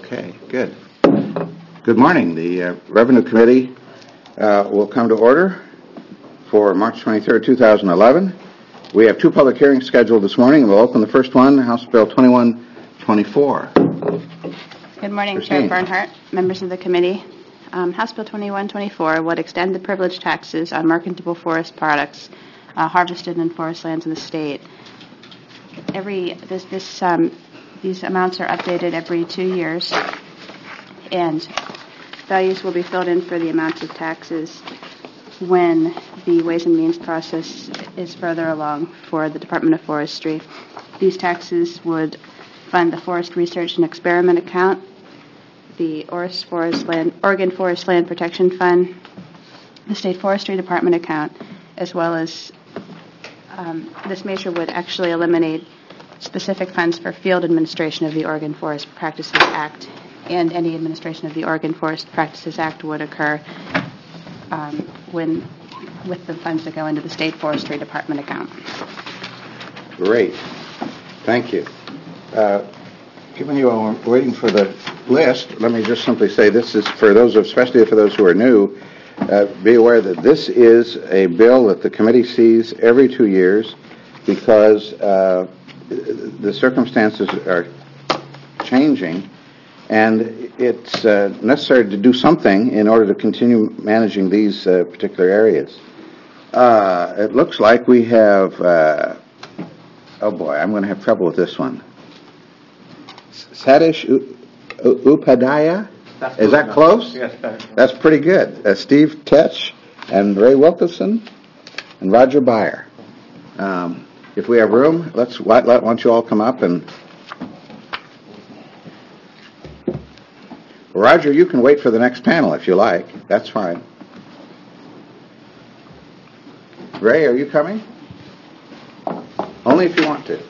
Okay, good. Good morning. The Revenue Committee will come to order for March 23rd, 2011. We have two public hearings scheduled this morning. We'll open the first one, House Bill 2124. Good morning, Christine. Chair Barnhart, members of the committee. House Bill 2124 would extend the privilege taxes on marketable forest products harvested in forest lands in the state. These amounts are updated every 2 years, and values will be filled in for the amounts of taxes when the Ways and Means process is further along for the Department of Forestry. These taxes would fund the Forest Research and Experiment Account, the Oregon Forest Land Protection Fund, the State Forestry Department account, as well as this measure would actually eliminate specific funds for field administration of the Oregon Forest Practices Act, and any administration of the Oregon Forest Practices Act would occur with the funds that go into the State Forestry Department account. Great. Thank you. Given you all are waiting for the list, let me just simply say this is for those, especially for those who are new, be aware that this is a bill that the committee sees every 2 years because the circumstances are changing, and it's necessary to do something in order to continue managing these particular areas. It looks like we have, oh boy, I'm going to have trouble with this one. Satish Upadhyaya? Is that close? Yes, that's pretty good. Steve Tetch and Ray Wilkinson and Roger Byer. If we have room, why don't you all come up and... Roger, you can wait for the next panel if you like. That's fine. Ray, are you coming? Only if you want to.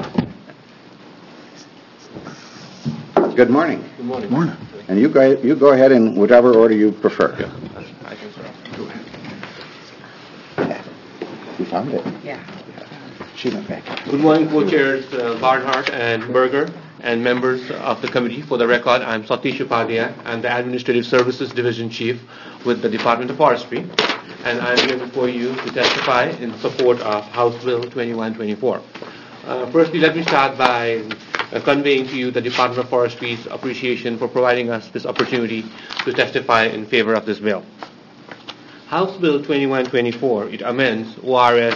Good morning. Good morning. Morning. And you go ahead in whatever order you prefer. Yeah, I can start. Go ahead. Yeah. You found it? Yeah. She went back. Good morning, co-chairs Barnhart and Berger and members of the committee. For the record, I'm Satish Upadhyaya. I'm the Administrative Services Division Chief with the Department of Forestry, and I'm here before you to testify in support of House Bill 2124. Firstly, let me start by conveying to you the Department of Forestry's appreciation for providing us this opportunity to testify in favor of this bill. House Bill 2124, it amends ORS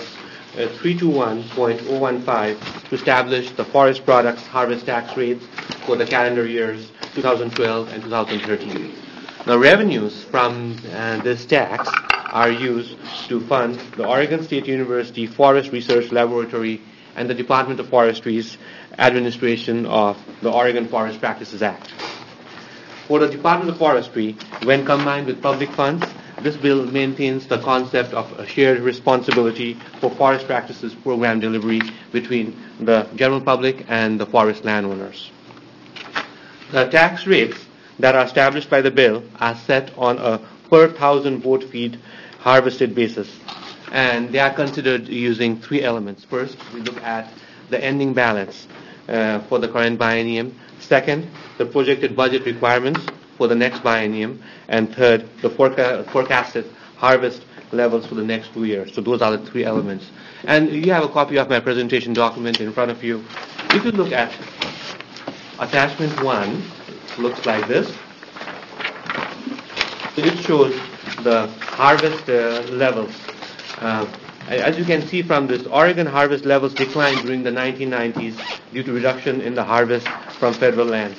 321.015 to establish the forest products harvest tax rates for the calendar years 2012 and 2013. Now, revenues from this tax are used to fund the Oregon State University Forest Research Laboratory and the Department of Forestry's administration of the Oregon Forest Practices Act. For the Department of Forestry, when combined with public funds, this bill maintains the concept of a shared responsibility for forest practices program delivery between the general public and the forest landowners. The tax rates that are established by the bill are set on a per 1,000 board feet harvested basis, and they are considered using three elements. First, we look at the ending balance for the current biennium. Second, the projected budget requirements for the next biennium. And third, the forecasted harvest levels for the next 2 years. So those are the three elements. And you have a copy of my presentation document in front of you. If you look at attachment 1, it looks like this. So it shows the harvest levels. As you can see from this, Oregon harvest levels declined during the 1990s due to reduction in the harvest from federal lands.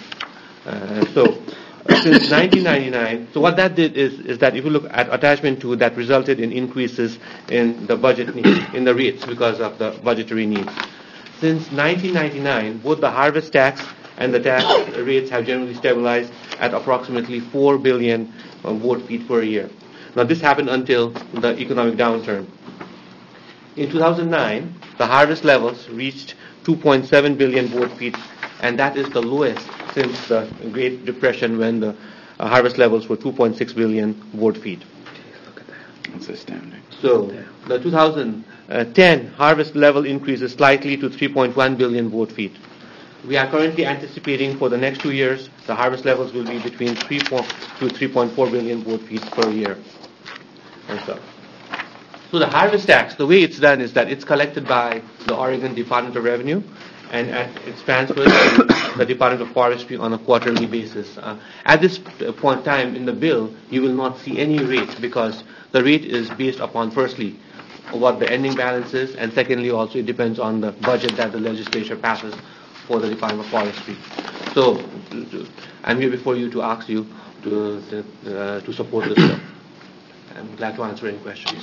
Since 1999, so what that did is that if you look at attachment 2, that resulted in increases in the budget needs, in the rates because of the budgetary needs. Since 1999, both the harvest tax and the tax rates have generally stabilized at approximately 4 billion board feet per year. Now, this happened until the economic downturn. In 2009, the harvest levels reached 2.7 billion board feet, and that is the lowest since the Great Depression, when the harvest levels were 2.6 billion board feet. Look at that. That's astounding. So the 2010 harvest level increases slightly to 3.1 billion board feet. We are currently anticipating for the next 2 years, the harvest levels will be between 3 to 3.4 billion board feet per year. And so the harvest tax, the way it's done is that it's collected by the Oregon Department of Revenue, and it's transferred to the Department of Forestry on a quarterly basis. At this point in time in the bill, you will not see any rate because the rate is based upon, firstly, what the ending balance is, and secondly, also it depends on the budget that the legislature passes for the Department of Forestry. So I'm here before you to ask you to support this bill. I'm glad to answer any questions.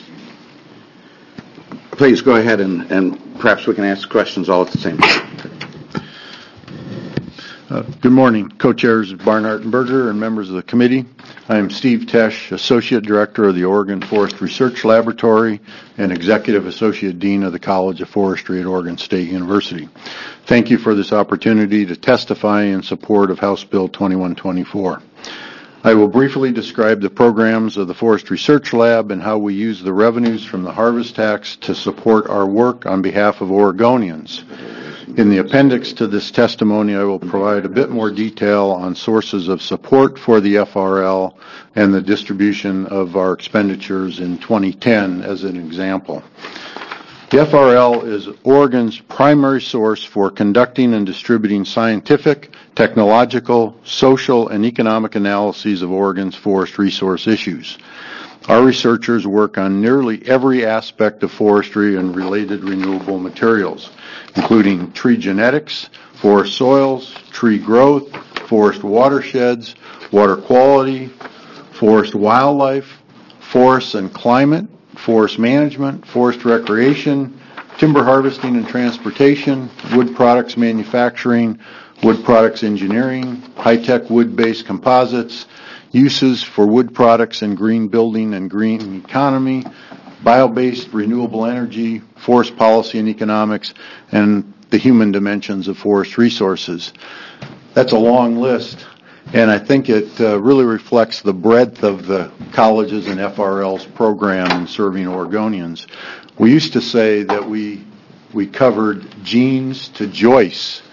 Please go ahead and perhaps we can ask questions all at the same time. Good morning, co-chairs Barnhart and Berger and members of the committee. I am Steve Tesh, Associate Director of the Oregon Forest Research Laboratory and Executive Associate Dean of the College of Forestry at Oregon State University. Thank you for this opportunity to testify in support of House Bill 2124. I will briefly describe the programs of the Forest Research Lab and how we use the revenues from the harvest tax to support our work on behalf of Oregonians. In the appendix to this testimony, I will provide a bit more detail on sources of support for the FRL and the distribution of our expenditures in 2010 as an example. The FRL is Oregon's primary source for conducting and distributing scientific, technological, social, and economic analyses of Oregon's forest resource issues. Our researchers work on nearly every aspect of forestry and related renewable materials, including tree genetics, forest soils, tree growth, forest watersheds, water quality, forest wildlife, forests and climate, forest management, forest recreation, timber harvesting and transportation, wood products manufacturing, wood products engineering, high-tech wood-based composites, uses for wood products in green building and green economy, bio-based renewable energy, forest policy and economics, and the human dimensions of forest resources. That's a long list, and I think it really reflects the breadth of the colleges and FRL's program in serving Oregonians. We used to say that we covered genes to Joyce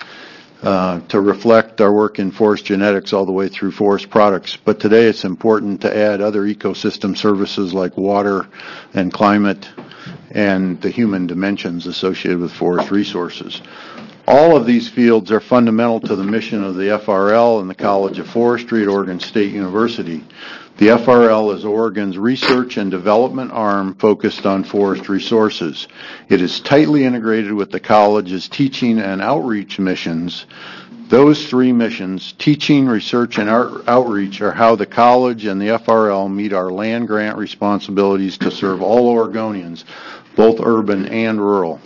to reflect our work in forest genetics all the way through forest products. But today it's important to add other ecosystem services like water and climate and the human dimensions associated with forest resources. All of these fields are fundamental to the mission of the FRL and the College of Forestry at Oregon State University. The FRL is Oregon's research and development arm focused on forest resources. It is tightly integrated with the college's teaching and outreach missions. Those three missions, teaching, research, and outreach, are how the college and the FRL meet our land grant responsibilities to serve all Oregonians, both urban and rural.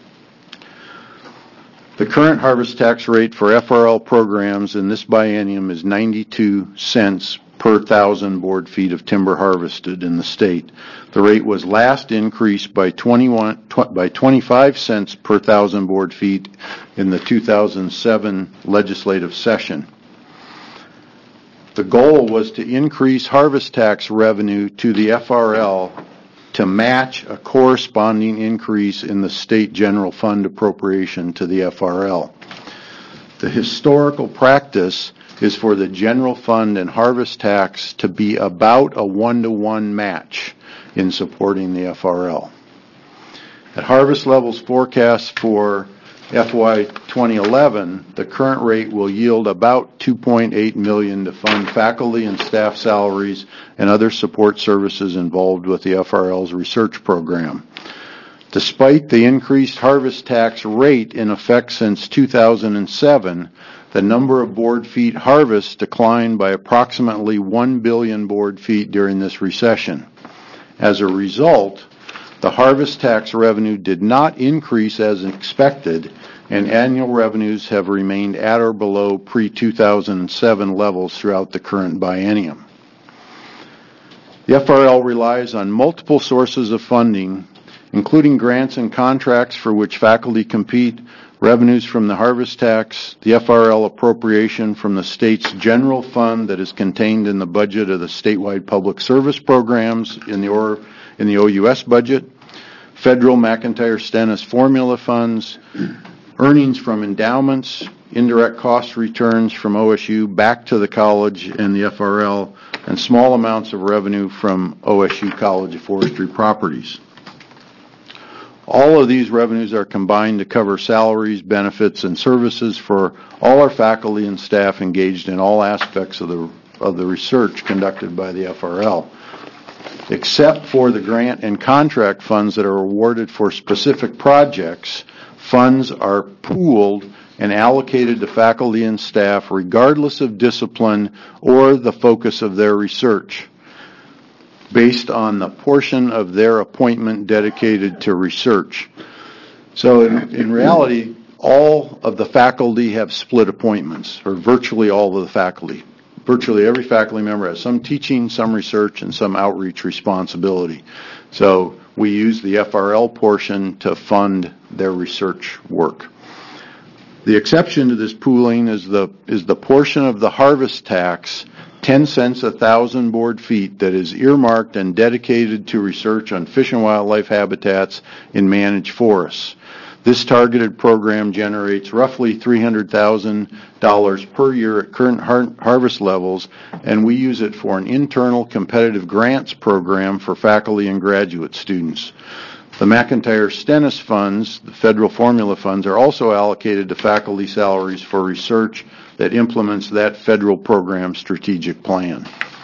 The current harvest tax rate for FRL programs in this biennium is 92 cents per 1,000 board feet of timber harvested in the state. The rate was last increased by 25 cents per 1,000 board feet in the 2007 legislative session. The goal was to increase harvest tax revenue to the FRL to match a corresponding increase in the state general fund appropriation to the FRL. The historical practice is for the general fund and harvest tax to be about a 1-to-1 match in supporting the FRL. At harvest levels forecast for FY 2011, the current rate will yield about $2.8 million to fund faculty and staff salaries and other support services involved with the FRL's research program. Despite the increased harvest tax rate in effect since 2007, the number of board feet harvest declined by approximately 1 billion board feet during this recession. As a result, the harvest tax revenue did not increase as expected, and annual revenues have remained at or below pre-2007 levels throughout the current biennium. The FRL relies on multiple sources of funding, including grants and contracts for which faculty compete, revenues from the harvest tax, the FRL appropriation from the state's general fund that is contained in the budget of the statewide public service programs in the OUS budget, federal McIntyre-Stennis formula funds, earnings from endowments, indirect cost returns from OSU back to the college and the FRL, and small amounts of revenue from OSU College of Forestry properties. All of these revenues are combined to cover salaries, benefits, and services for all our faculty and staff engaged in all aspects of the research conducted by the FRL. Except for the grant and contract funds that are awarded for specific projects, funds are pooled and allocated to faculty and staff regardless of discipline or the focus of their research, based on the portion of their appointment dedicated to research. So in reality, all of the faculty have split appointments, or virtually all of the faculty. Virtually every faculty member has some teaching, some research, and some outreach responsibility. So we use the FRL portion to fund their research work. The exception to this pooling is the portion of the harvest tax, 10 cents a thousand board feet, that is earmarked and dedicated to research on fish and wildlife habitats in managed forests. This targeted program generates roughly $300,000 per year at current harvest levels, and we use it for an internal competitive grants program for faculty and graduate students. The McIntyre Stennis funds, the federal formula funds, are also allocated to faculty salaries for research that implements that federal program strategic plan.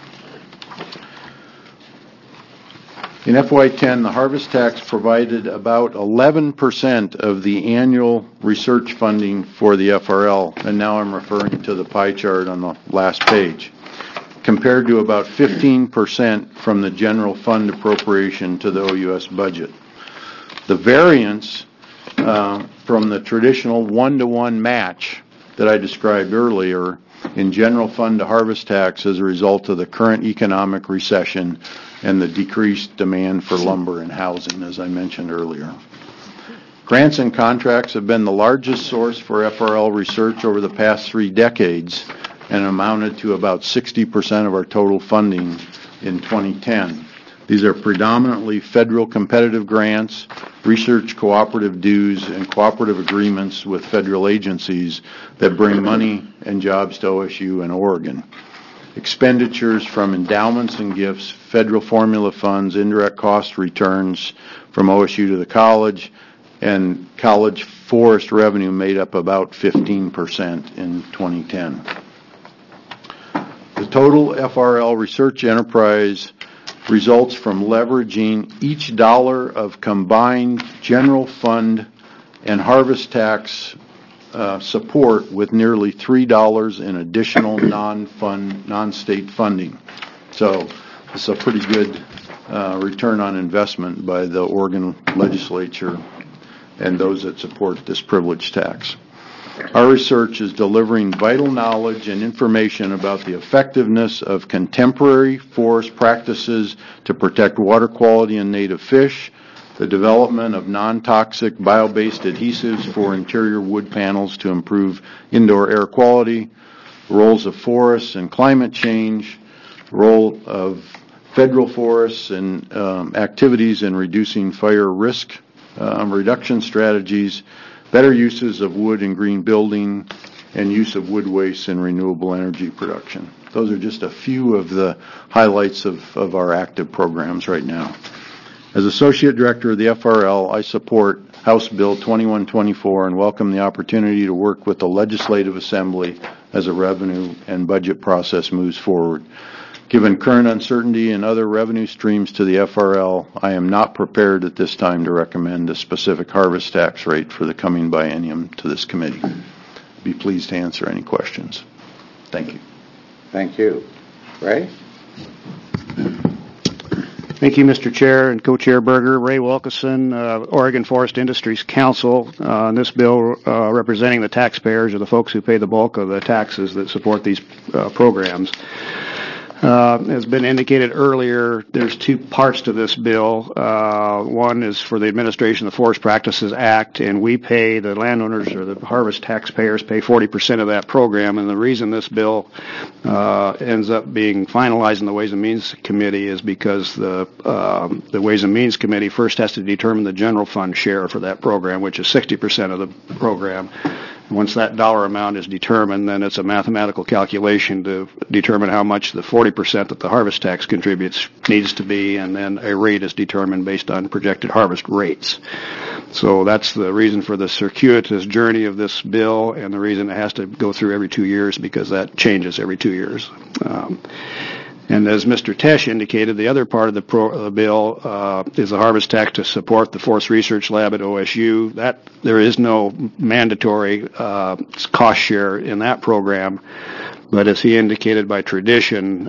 In FY10, the harvest tax provided about 11% of the annual research funding for the FRL, and now I'm referring to the pie chart on the last page, compared to about 15% from the general fund appropriation to the OUS budget. The variance from the traditional one-to-one match that I described earlier in general fund to harvest tax as a result of the current economic recession and the decreased demand for lumber and housing, as I mentioned earlier. Grants and contracts have been the largest source for FRL research over the past 3 decades and amounted to about 60% of our total funding in 2010. These are predominantly federal competitive grants, research cooperative dues, and cooperative agreements with federal agencies that bring money and jobs to OSU and Oregon. Expenditures from endowments and gifts, federal formula funds, indirect cost returns from OSU to the college, and college forest revenue made up about 15% in 2010. The total FRL research enterprise results from leveraging each dollar of combined general fund and harvest tax support with nearly $3 in additional non-state funding. So it's a pretty good return on investment by the Oregon legislature and those that support this privilege tax. Our research is delivering vital knowledge and information about the effectiveness of contemporary forest practices to protect water quality and native fish, the development of non-toxic bio-based adhesives for interior wood panels to improve indoor air quality, roles of forests and climate change, role of federal forests and activities in reducing fire risk, reduction strategies, better uses of wood in green building, and use of wood waste in renewable energy production. Those are just a few of the highlights of our active programs right now. As Associate Director of the FRL, I support House Bill 2124 and welcome the opportunity to work with the Legislative Assembly as a revenue and budget process moves forward. Given current uncertainty in other revenue streams to the FRL, I am not prepared at this time to recommend a specific harvest tax rate for the coming biennium to this committee. Be pleased to answer any questions. Thank you. Thank you. Ray? Thank you, Mr. Chair and Co-Chair Berger. Ray Wilkeson, Oregon Forest Industries Council. On this bill, representing the taxpayers or the folks who pay the bulk of the taxes that support these programs. As been indicated earlier, there's 2 parts to this bill. One is for the administration of the Forest Practices Act, and we pay, the landowners or the harvest taxpayers pay 40% of that program. And the reason this bill ends up being finalized in the Ways and Means Committee is because the Ways and Means Committee first has to determine the general fund share for that program, which is 60% of the program. Once that dollar amount is determined, then it's a mathematical calculation to determine how much the 40% that the harvest tax contributes needs to be, and then a rate is determined based on projected harvest rates. So that's the reason for the circuitous journey of this bill, and the reason it has to go through every 2 years, because that changes every 2 years. And as Mr. Tesh indicated, the other part of the bill is the harvest tax to support the Forest Research Lab at OSU. That there is no mandatory cost share in that program, but as he indicated, by tradition,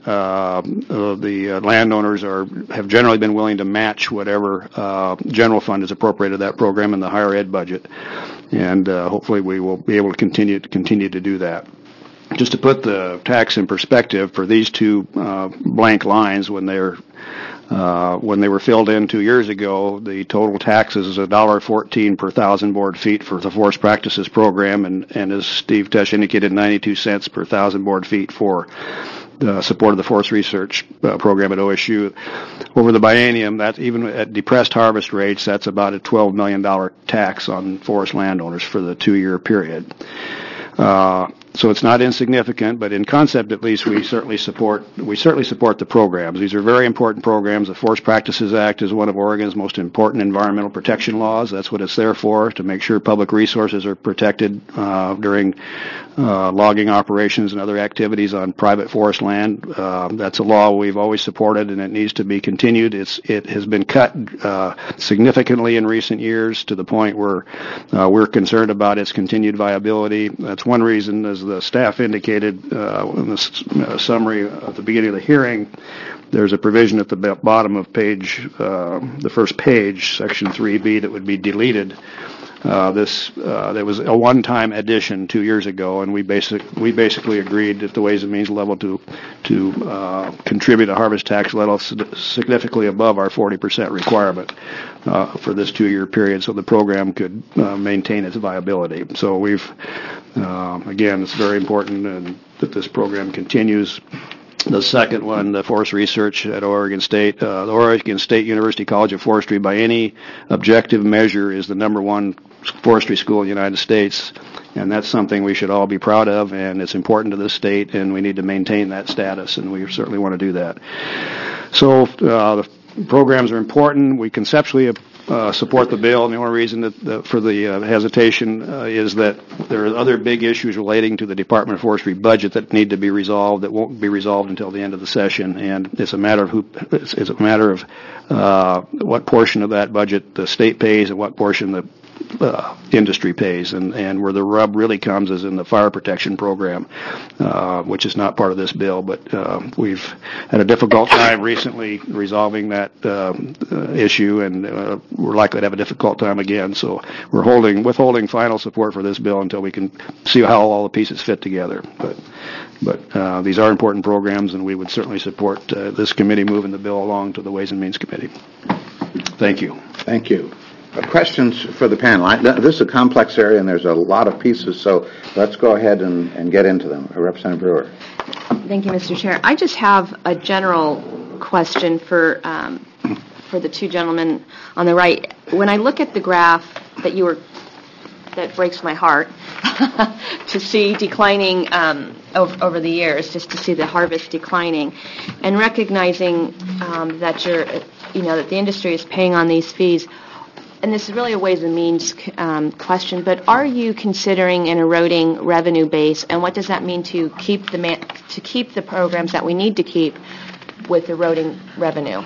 the landowners have generally been willing to match whatever general fund is appropriated to that program in the higher ed budget, and hopefully we will be able to continue to do that. Just to put the tax in perspective, for these two blank lines, when they were filled in 2 years ago, the total taxes is $1.14 per 1,000 board feet for the Forest Practices program, and as Steve Tesh indicated, 92 cents per 1,000 board feet for the support of the Forest Research program at OSU. Over the biennium, that's even at depressed harvest rates, that's about a $12 million tax on forest landowners for the 2-year period. So it's not insignificant, but in concept at least, we certainly support the programs. These are very important programs. The Forest Practices Act is one of Oregon's most important environmental protection laws. That's what it's there for, to make sure public resources are protected during logging operations and other activities on private forest land. That's a law we've always supported, and it needs to be continued. It has been cut significantly in recent years to the point where we're concerned about its continued viability. That's one reason, as the staff indicated in the summary at the beginning of the hearing, there's a provision at the bottom of the first page, section 3B, that would be deleted. There was a one-time addition 2 years ago, and we basically agreed at the Ways and Means level to contribute a harvest tax level significantly above our 40% requirement for this 2-year period, so the program could maintain its viability. So again, it's very important that this program continues. The second one, the forest research at Oregon State. The Oregon State University College of Forestry, by any objective measure, is the #1 forestry school in the United States, and that's something we should all be proud of, and it's important to this state, and we need to maintain that status, and we certainly want to do that. So the programs are important. We conceptually support the bill, and the only reason for the hesitation is that there are other big issues relating to the Department of Forestry budget that need to be resolved, that won't be resolved until the end of the session, and it's a matter of what portion of that budget the state pays and what portion the industry pays, and where the rub really comes is in the fire protection program, which is not part of this bill, but we've had a difficult time recently resolving that issue, and we're likely to have a difficult time again, so we're withholding final support for this bill until we can see how all the pieces fit together. But these are important programs, and we would certainly support this committee moving the bill along to the Ways and Means Committee. Thank you. Thank you. Questions for the panel? This is a complex area, and there's a lot of pieces, so let's go ahead and get into them. Representative Brewer. Thank you, Mr. Chair. I just have a general question for the two gentlemen on the right. When I look at the graph that breaks my heart to see declining over the years, just to see the harvest declining, and recognizing that that the industry is paying on these fees. And this is really a Ways and Means question, but are you considering an eroding revenue base, and what does that mean to keep the programs that we need to keep with eroding revenue?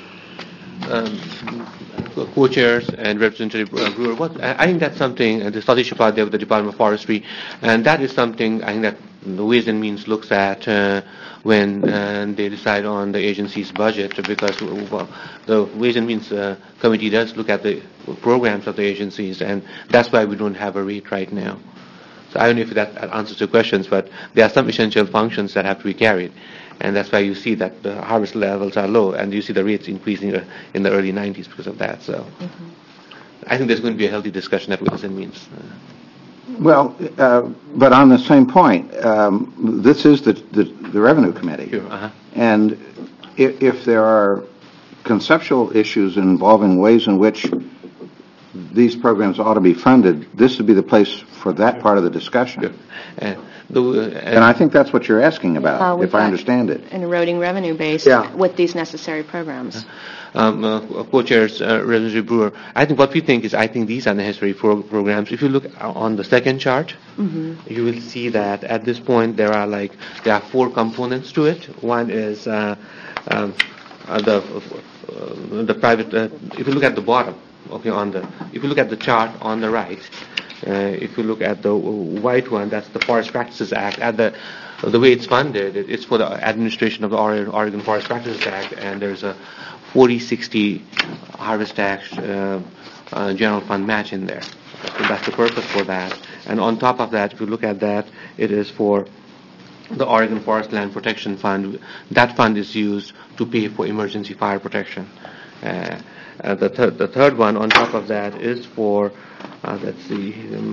Co-chairs and Representative Brewer, I think that's something, the study should part there with the Department of Forestry, and that is something I think that the Ways and Means looks at when they decide on the agency's budget, because the Ways and Means Committee does look at the programs of the agencies, and that's why we don't have a rate right now. So I don't know if that answers your questions, but there are some essential functions that have to be carried, and that's why you see that the harvest levels are low, and you see the rates increasing in the early 90s because of that. So I think there's going to be a healthy discussion at Ways and Means. Well, but on the same point, this is the Revenue Committee. Sure, And if there are conceptual issues involving ways in which these programs ought to be funded, this would be the place for that part of the discussion. And I think that's what you're asking about, if I understand it. An eroding revenue base Yeah. with these necessary programs. Co-chairs, Representative Brewer, I think what we think is, I think these are necessary programs. If you look on the second chart, you will see that at this point there are 4 components to it. One is the private. If you look at the bottom, okay, if you look at the chart on the right, if you look at the white one, that's the Forest Practices Act. The way it's funded, it's for the administration of the Oregon Forest Practices Act, and there's a 40/60 harvest tax general fund match in there. So that's the purpose for that. And on top of that, if you look at that, it is for the Oregon Forest Land Protection Fund. That fund is used to pay for emergency fire protection. The third one on top of that is for, let's see,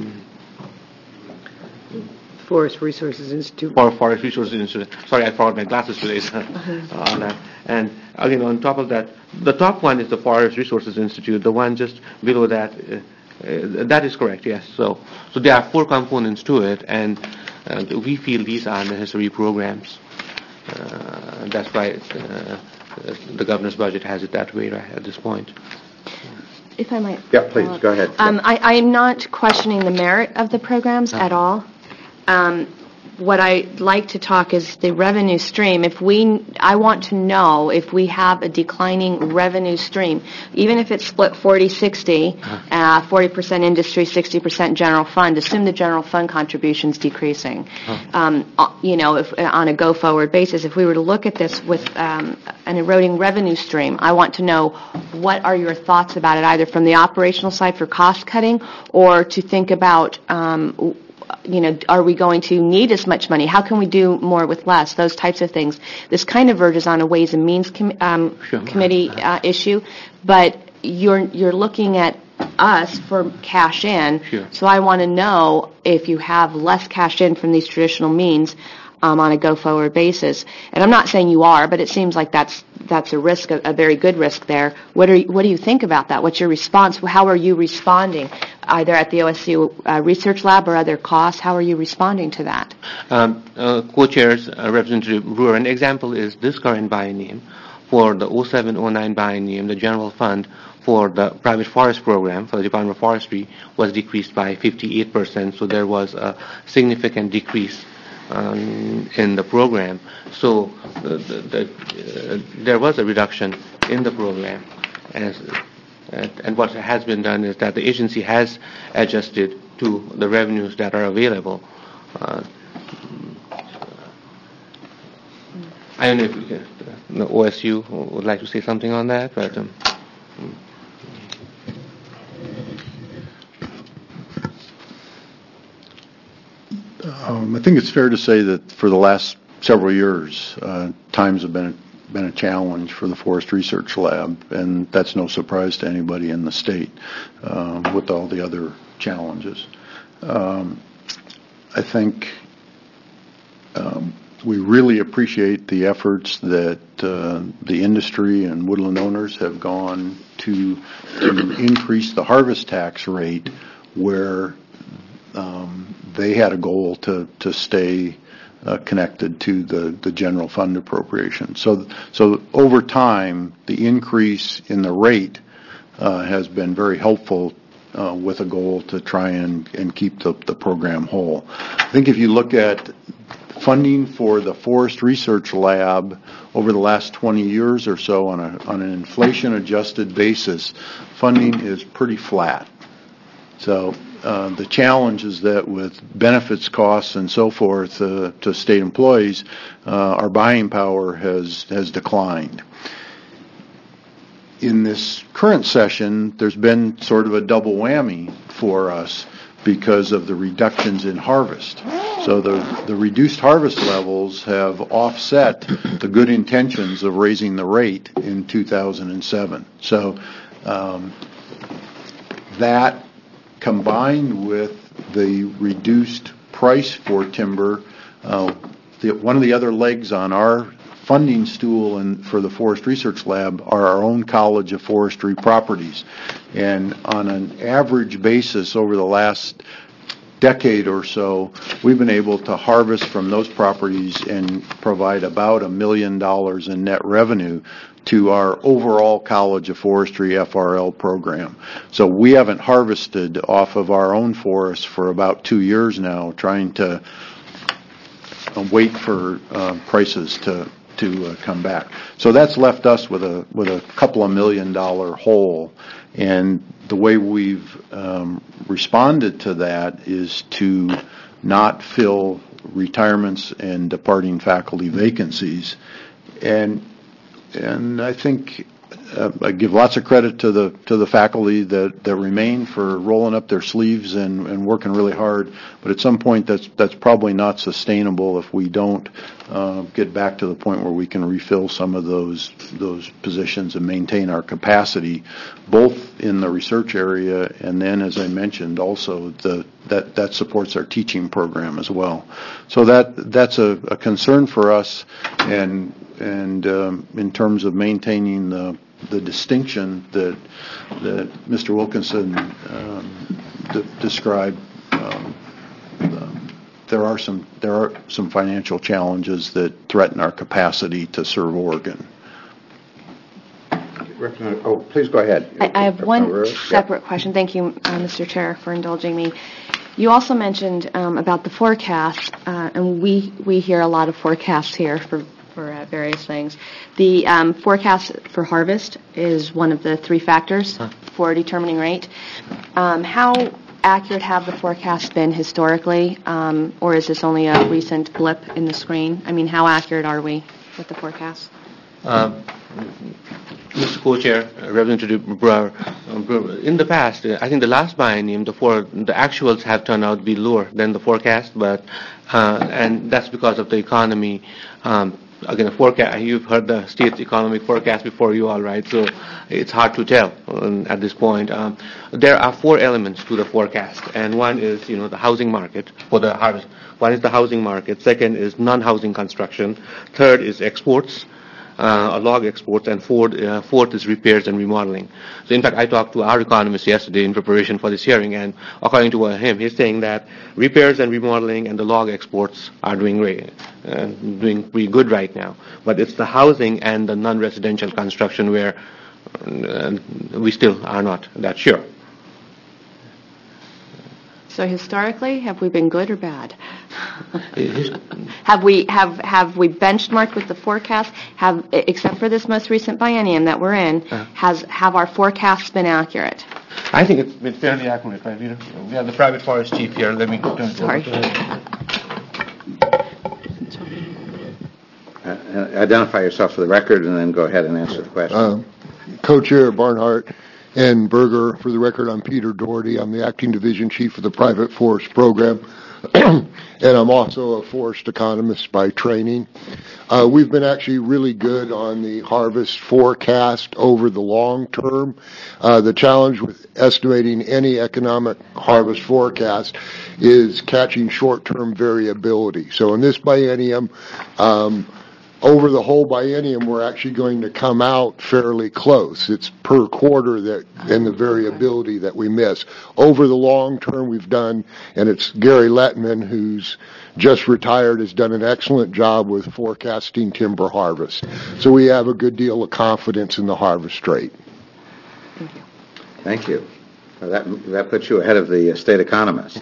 Forest Resources Institute. For Forest Resources Institute. Sorry, I forgot my glasses today on that. And again, on top of that, the top one is the Forest Resources Institute. The one just below that, that is correct, yes. So there are 4 components to it, and we feel these are necessary programs. That's why the governor's budget has it that way right at this point. If I might. Yeah, please, go ahead. I am not questioning the merit of the programs at all. What I'd like to talk is the revenue stream. I want to know if we have a declining revenue stream, even if it's split 40-60, 40% industry, 60% general fund. Assume the general fund contribution is decreasing. If on a go-forward basis, if we were to look at this with an eroding revenue stream, I want to know what are your thoughts about it, either from the operational side for cost cutting, or to think about are we going to need as much money? How can we do more with less? Those types of things. This kind of verges on a Ways and Means Committee issue, but you're looking at us for cash in. Sure. So I want to know if you have less cash in from these traditional means on a go-forward basis. And I'm not saying you are, but it seems like that's a risk, a very good risk there. What do you think about that? What's your response? How are you responding, either at the OSU Research Lab or other costs? How are you responding to that? Co-chairs, Representative Brewer, an example is this current biennium. For the 07-09 biennium, the general fund for the private forest program for the Department of Forestry was decreased by 58%, so there was a significant decrease in the program. So there was a reduction in the program, and what has been done is that the agency has adjusted to the revenues that are available. I don't know if the OSU would like to say something on that, but I think it's fair to say that for the last several years, times have been a challenge for the Forest Research Lab, and that's no surprise to anybody in the state with all the other challenges. I think we really appreciate the efforts that the industry and woodland owners have gone to increase the harvest tax rate where they had a goal to stay connected to the general fund appropriation. So over time, the increase in the rate has been very helpful with a goal to try and keep the program whole. I think if you look at funding for the Forest Research Lab over the last 20 years or so on an inflation-adjusted basis, funding is pretty flat. So the challenge is that with benefits costs and so forth to state employees, our buying power has declined. In this current session, there's been sort of a double whammy for us because of the reductions in harvest. So the reduced harvest levels have offset the good intentions of raising the rate in 2007. So that combined with the reduced price for timber, one of the other legs on our funding stool for the Forest Research Lab are our own College of Forestry properties. And on an average basis over the last decade or so, we've been able to harvest from those properties and provide about $1 million in net revenue to our overall College of Forestry FRL program. So we haven't harvested off of our own forests for about 2 years now, trying to wait for prices to come back. So that's left us with a couple of $1 million hole. And the way we've responded to that is to not fill retirements and departing faculty vacancies. And I think I give lots of credit to the faculty that remain for rolling up their sleeves and working really hard. But at some point, that's probably not sustainable if we don't get back to the point where we can refill some of those positions and maintain our capacity, both in the research area and then, as I mentioned, also that supports our teaching program as well. So that's a concern for us, and in terms of maintaining the distinction that Mr. Wilkinson described, there are some financial challenges that threaten our capacity to serve Oregon. Oh, please go ahead. I have one separate question. Thank you, Mr. Chair, for indulging me. You also mentioned about the forecast, and we hear a lot of forecasts here for various things. The forecast for harvest is one of the 3 factors for determining rate. How accurate have the forecasts been historically, or is this only a recent blip in the screen? I mean, how accurate are we with the forecasts? Mr. Co-Chair, Representative Brewer, in the past, I think the last biennium, the actuals have turned out to be lower than the forecast, but and that's because of the economy. Again, forecast. You've heard the state's economic forecast before you all, right? So it's hard to tell at this point. There are 4 elements to the forecast, and one is, the housing market for the harvest. One is the housing market. Second is non-housing construction. Third is exports, log exports, and fourth is repairs and remodeling. So in fact, I talked to our economist yesterday in preparation for this hearing, and according to him, he's saying that repairs and remodeling and the log exports are doing pretty good right now. But it's the housing and the non-residential construction where we still are not that sure. So historically, have we been good or bad? Have we benchmarked with the forecast? Except for this most recent biennium that we're in, have our forecasts been accurate? I think it's been fairly accurate, right? We have the private forest chief here. Let me turn it Sorry. Identify yourself for the record and then go ahead and answer the question. Co-Chair Barnhart and Berger, for the record, I'm Peter Doherty. I'm the Acting Division Chief of the Private Forest Program, and I'm also a forest economist by training. We've been actually really good on the harvest forecast over the long term. The challenge with estimating any economic harvest forecast is catching short-term variability. So in this biennium, over the whole biennium, we're actually going to come out fairly close. It's per quarter and the variability that we miss. Over the long term, we've done, and it's Gary Lettman, who's just retired, has done an excellent job with forecasting timber harvest. So we have a good deal of confidence in the harvest rate. Thank you. Well, that puts you ahead of the state economist.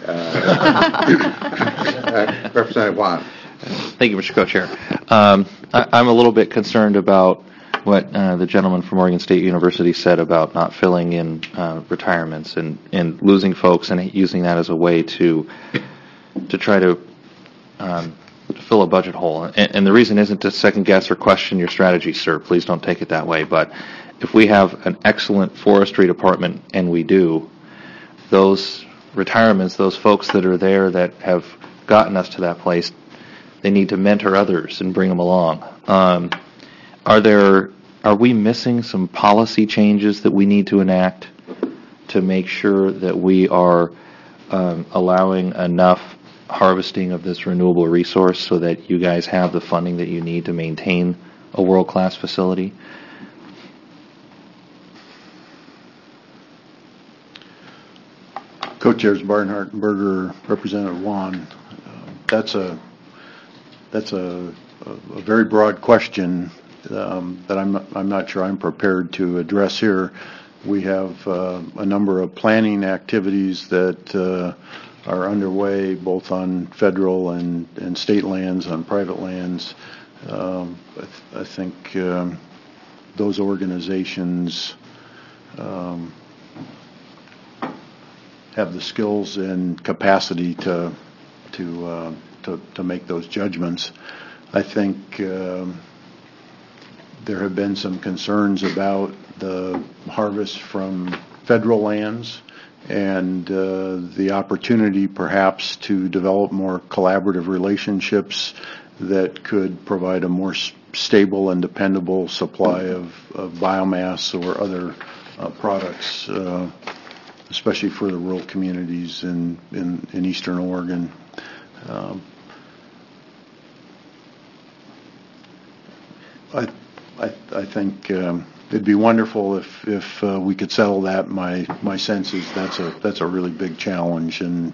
Representative Juan. Thank you, Mr. Co-Chair. I'm a little bit concerned about what the gentleman from Oregon State University said about not filling in retirements and losing folks and using that as a way to try to fill a budget hole. And the reason isn't to second guess or question your strategy, sir. Please don't take it that way. But if we have an excellent forestry department, and we do, those retirements, those folks that are there that have gotten us to that place, they need to mentor others and bring them along. Are we missing some policy changes that we need to enact to make sure that we are allowing enough harvesting of this renewable resource so that you guys have the funding that you need to maintain a world-class facility? Co-chairs Barnhart and Berger, Representative Wan, that's a very broad question that I'm not sure I'm prepared to address here. We have a number of planning activities that are underway, both on federal and state lands, on private lands. I think those organizations have the skills and capacity to make those judgments. I think there have been some concerns about the harvest from federal lands and the opportunity perhaps to develop more collaborative relationships that could provide a more stable and dependable supply of biomass or other products, especially for the rural communities in eastern Oregon. I think it'd be wonderful if we could settle that. My sense is that's a really big challenge, and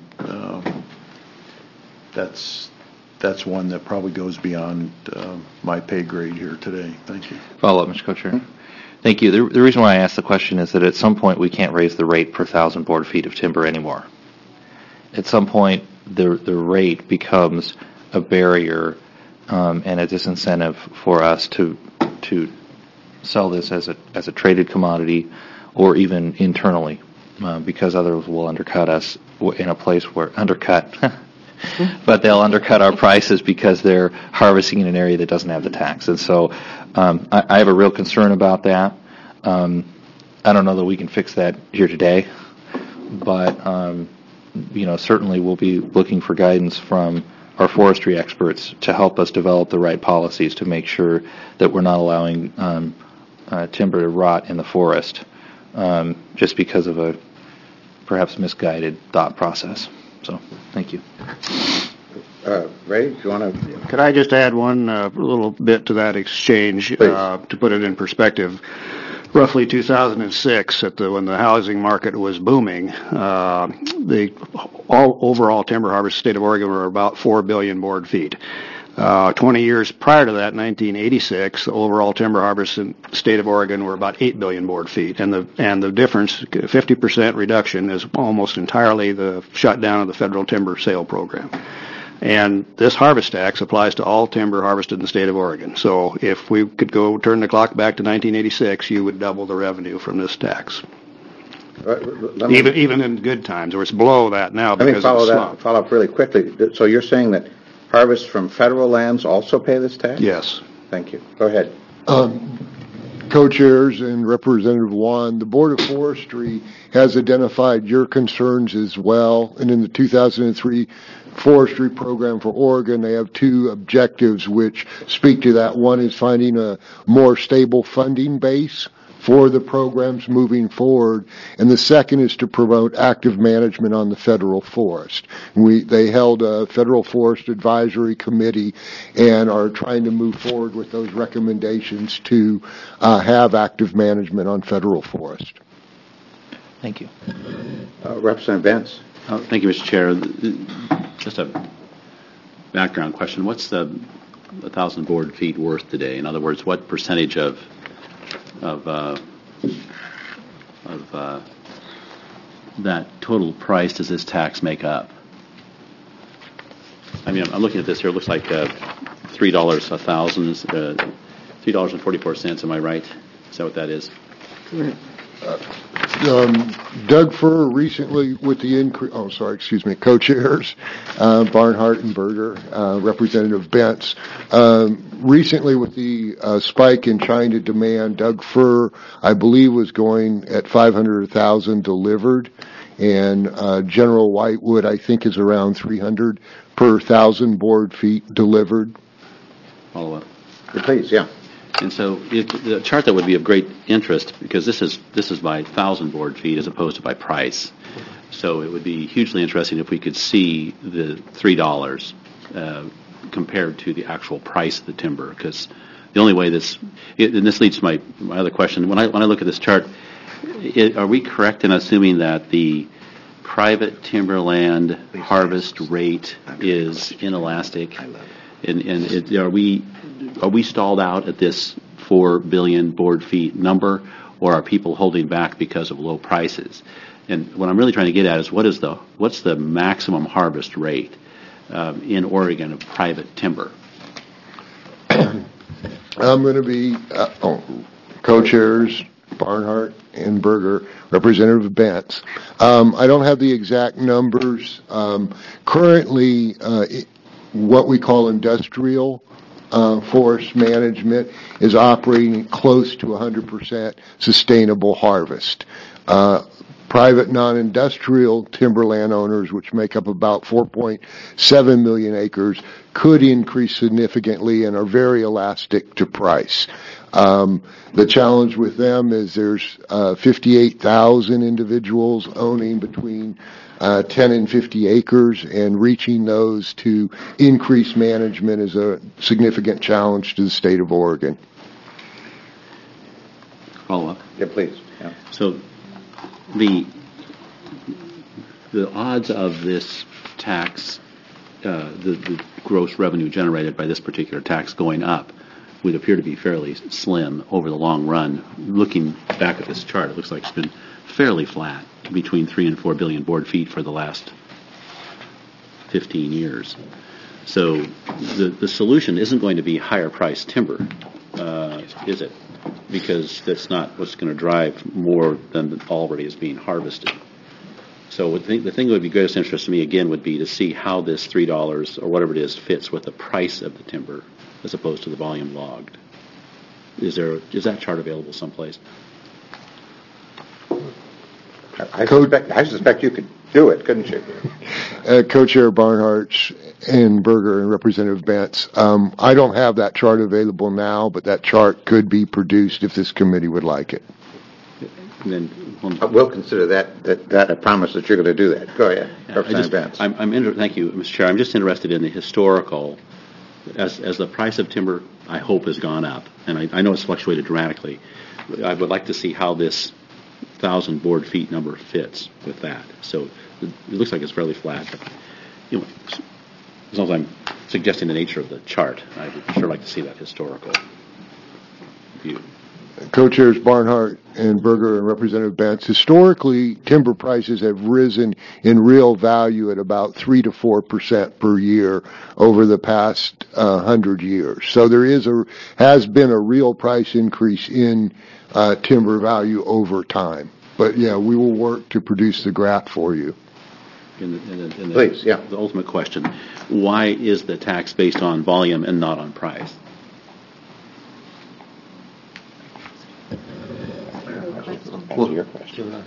that's one that probably goes beyond my pay grade here today. Thank you. Follow up, Mr. Co-Chair. Thank you. The reason why I asked the question is that at some point we can't raise the rate per 1,000 board feet of timber anymore. At some point, the rate becomes a barrier and a disincentive for us to sell this as a traded commodity, or even internally, because others will undercut us in a place where but they'll undercut our prices because they're harvesting in an area that doesn't have the tax. And so I have a real concern about that. I don't know that we can fix that here today, but certainly we'll be looking for guidance from our forestry experts to help us develop the right policies to make sure that we're not allowing timber to rot in the forest just because of a perhaps misguided thought process. So, thank you. Ray, do you want to? Could I just add one little bit to that exchange to put it in perspective? Roughly 2006, when the housing market was booming, the overall timber harvest in the state of Oregon were about 4 billion board feet. 20 years prior to that, 1986, the overall timber harvest in the state of Oregon were about 8 billion board feet, and the difference, 50% reduction, is almost entirely the shutdown of the federal timber sale program. And this harvest tax applies to all timber harvested in the state of Oregon. So if we could turn the clock back to 1986, you would double the revenue from this tax. Even in good times, or it's below that now because of the slump. Follow up really quickly. So you're saying that harvests from federal lands also pay this tax? Yes. Thank you. Go ahead. Co-chairs and Representative Wan, the Board of Forestry has identified your concerns as well, and in the 2003 forestry program for Oregon, they have two objectives which speak to that. One is finding a more stable funding base for the programs moving forward, and the second is to promote active management on the federal forest. They held a federal forest advisory committee and are trying to move forward with those recommendations to have active management on federal forest. Thank you. Representative Vance. Thank you, Mr. Chair. Just a background question. What's the 1,000 board feet worth today? In other words, what percentage of that total price does this tax make up? I mean, I'm looking at this here. It looks like $3 a thousand, $3.44. Am I right? Is that what that is? Correct. Doug Furr recently with the increase, co-chairs, Barnhart and Berger, Representative Bentz, recently with the spike in China demand, Doug Furr, I believe, was going at 500,000 delivered, and General Whitewood, I think, is around 300 per 1,000 board feet delivered. Follow up. Please, yeah. And so the chart that would be of great interest, because this is by 1,000 board feet as opposed to by price. So it would be hugely interesting if we could see the $3 compared to the actual price of the timber, because the only way and this leads to my other question. When I look at this chart, are we correct in assuming that the private timberland harvest rate is inelastic? And are we stalled out at this 4 billion board feet number, or are people holding back because of low prices? And what I'm really trying to get at is what's the maximum harvest rate in Oregon of private timber? I'm going to be co-chairs Barnhart and Berger, Representative Bentz. I don't have the exact numbers. Currently, what we call industrial forest management is operating close to 100% sustainable harvest. Private non-industrial timber landowners, which make up about 4.7 million acres, could increase significantly and are very elastic to price. The challenge with them is there's 58,000 individuals owning between 10 and 50 acres, and reaching those to increase management is a significant challenge to the state of Oregon. Follow up? Yeah, please. Yeah. So the odds of this tax, the gross revenue generated by this particular tax going up would appear to be fairly slim over the long run. Looking back at this chart, it looks like it's been fairly flat, between 3 and 4 billion board feet for the last 15 years. So the solution isn't going to be higher priced timber, is it? Because that's not what's going to drive more than already is being harvested. So the thing that would be greatest interest to me, again, would be to see how this $3 or whatever it is fits with the price of the timber as opposed to the volume logged. Is that chart available someplace? I suspect you could do it, couldn't you? Co-Chair Barnhart and Berger and Representative Bentz. I don't have that chart available now, but that chart could be produced if this committee would like it. Then we'll consider that a promise that you're going to do that. Go ahead, Representative Bentz. Thank you, Mr. Chair. I'm just interested in the historical, as the price of timber, I hope, has gone up, and I know it's fluctuated dramatically. I would like to see how this 1,000 board feet number fits with that. So it looks like it's fairly flat. But, as long as I'm suggesting the nature of the chart, I would sure like to see that historical view. Co-chairs Barnhart and Berger and Representative Bentz. Historically, timber prices have risen in real value at about 3 to 4% per year over the past 100 years. So there has been a real price increase in timber value over time. But yeah, we will work to produce the graph for you. Please, yeah. The ultimate question: why is the tax based on volume and not on price? Your question.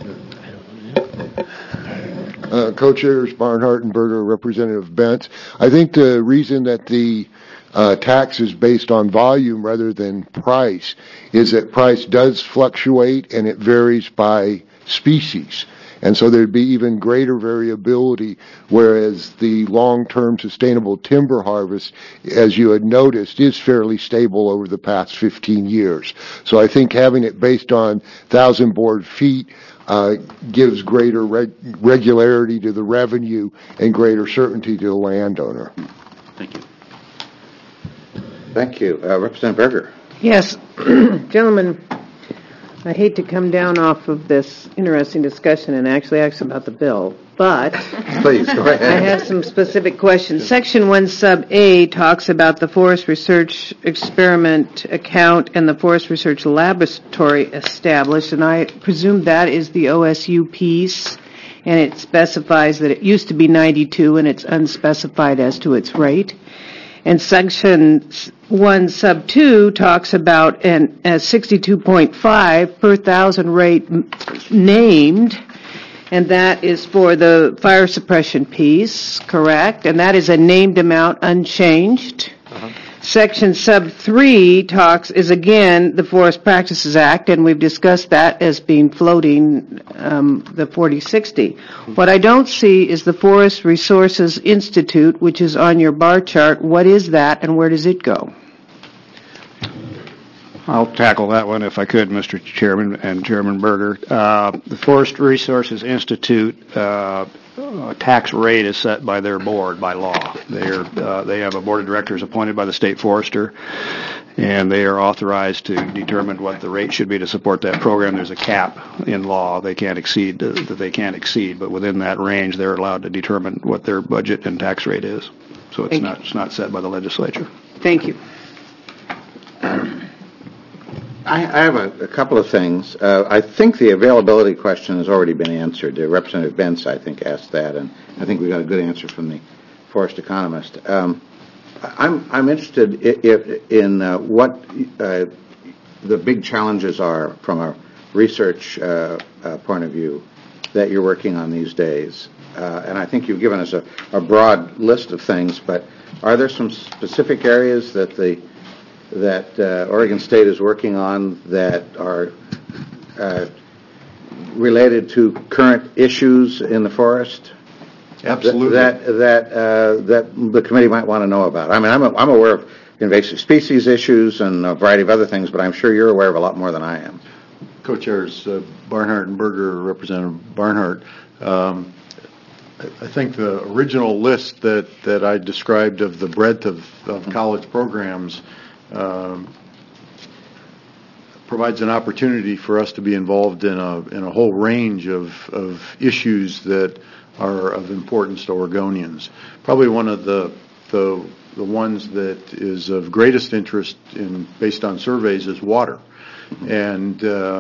Co-chairs Barnhart and Berger, Representative Bentz. I think the reason that the tax is based on volume rather than price is that price does fluctuate and it varies by species. And so there'd be even greater variability, whereas the long-term sustainable timber harvest, as you had noticed, is fairly stable over the past 15 years. So I think having it based on 1,000 board feet gives greater regularity to the revenue and greater certainty to the landowner. Thank you. Thank you. Representative Berger. Yes, gentlemen, I hate to come down off of this interesting discussion and actually ask about the bill, but Please, go ahead. I have some specific questions. Section 1 sub A talks about the Forest Research Experiment account and the Forest Research Laboratory established, and I presume that is the OSU piece, and it specifies that it used to be 92 and it's unspecified as to its rate. And Section 1 sub 2 talks about a 62.5 per thousand rate named, and that is for the fire suppression piece, correct? And that is a named amount unchanged. Section sub 3 is again the Forest Practices Act, and we've discussed that as being floating, the 4060. What I don't see is the Forest Resources Institute, which is on your bar chart. What is that, and where does it go? I'll tackle that one if I could, Mr. Chairman and Chairman Berger. The Forest Resources Institute tax rate is set by their board by law. They have a board of directors appointed by the state forester, and they are authorized to determine what the rate should be to support that program. There's a cap in law they can't exceed, but within that range, they're allowed to determine what their budget and tax rate is. So it's not set by the legislature. Thank you. I have a couple of things. I think the availability question has already been answered. Representative Bentz, I think, asked that, and I think we got a good answer from the forest economist. I'm interested in what the big challenges are from a research point of view that you're working on these days. And I think you've given us a broad list of things, but are there some specific areas that Oregon State is working on that are related to current issues in the forest? Absolutely. That the committee might want to know about. I mean, I'm aware of invasive species issues and a variety of other things, but I'm sure you're aware of a lot more than I am. Co-chairs Barnhart and Berger, Representative Barnhart. I think the original list that I described of the breadth of college programs provides an opportunity for us to be involved in a whole range of issues that are of importance to Oregonians. Probably one of the ones that is of greatest interest based on surveys is water, and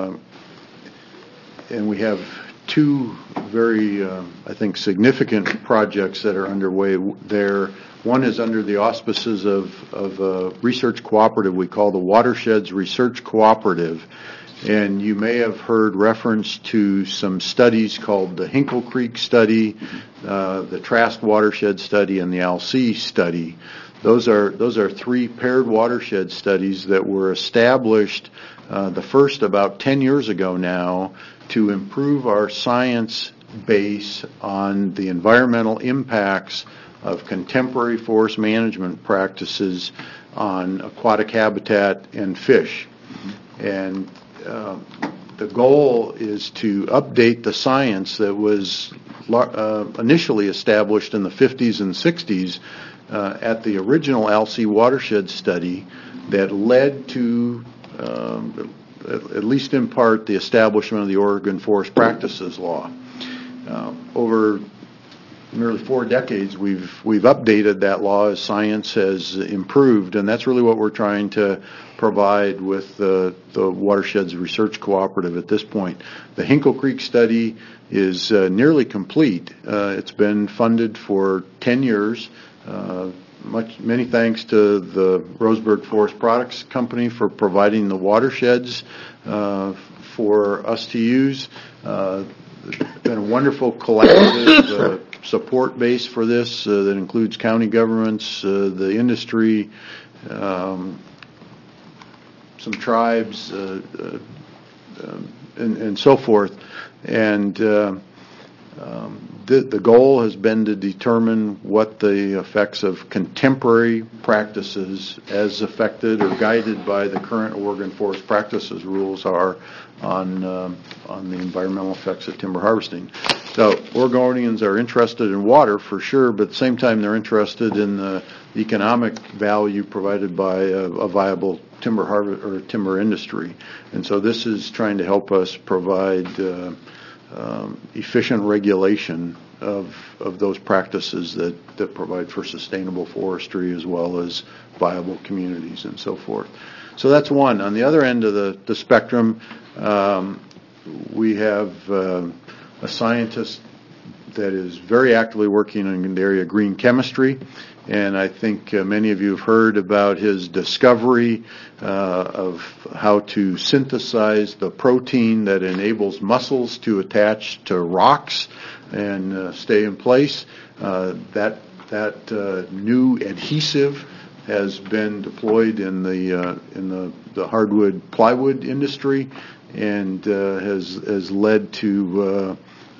we have two very I think significant projects that are underway there. One is under the auspices of a research cooperative we call the Watersheds Research Cooperative. And you may have heard reference to some studies called the Hinkle Creek study, the Trask Watershed study, and the Alsea study. Those are three paired watershed studies that were established, the first about 10 years ago now, to improve our science base on the environmental impacts of contemporary forest management practices on aquatic habitat and fish. And the goal is to update the science that was initially established in the 50s and 60s at the original Alsea watershed study that led to, at least in part, the establishment of the Oregon Forest Practices Law. Over nearly 4 decades, we've updated that law as science has improved, and that's really what we're trying to provide with the Watersheds Research Cooperative at this point. The Hinkle Creek study is nearly complete. It's been funded for 10 years. Many thanks to the Roseburg Forest Products Company for providing the watersheds for us to use. It's been a wonderful collaborative support base for this that includes county governments, the industry, some tribes, and so forth. And the goal has been to determine what the effects of contemporary practices as affected or guided by the current Oregon Forest Practices rules are on the environmental effects of timber harvesting. So Oregonians are interested in water for sure, but at the same time they're interested in the economic value provided by a viable timber harvest or timber industry. And so this is trying to help us provide efficient regulation of those practices that provide for sustainable forestry as well as viable communities and so forth. So that's one. On the other end of the spectrum, we have a scientist that is very actively working in the area of green chemistry, and I think many of you have heard about his discovery of how to synthesize the protein that enables mussels to attach to rocks and stay in place. That new adhesive has been deployed in the hardwood plywood industry, and has led to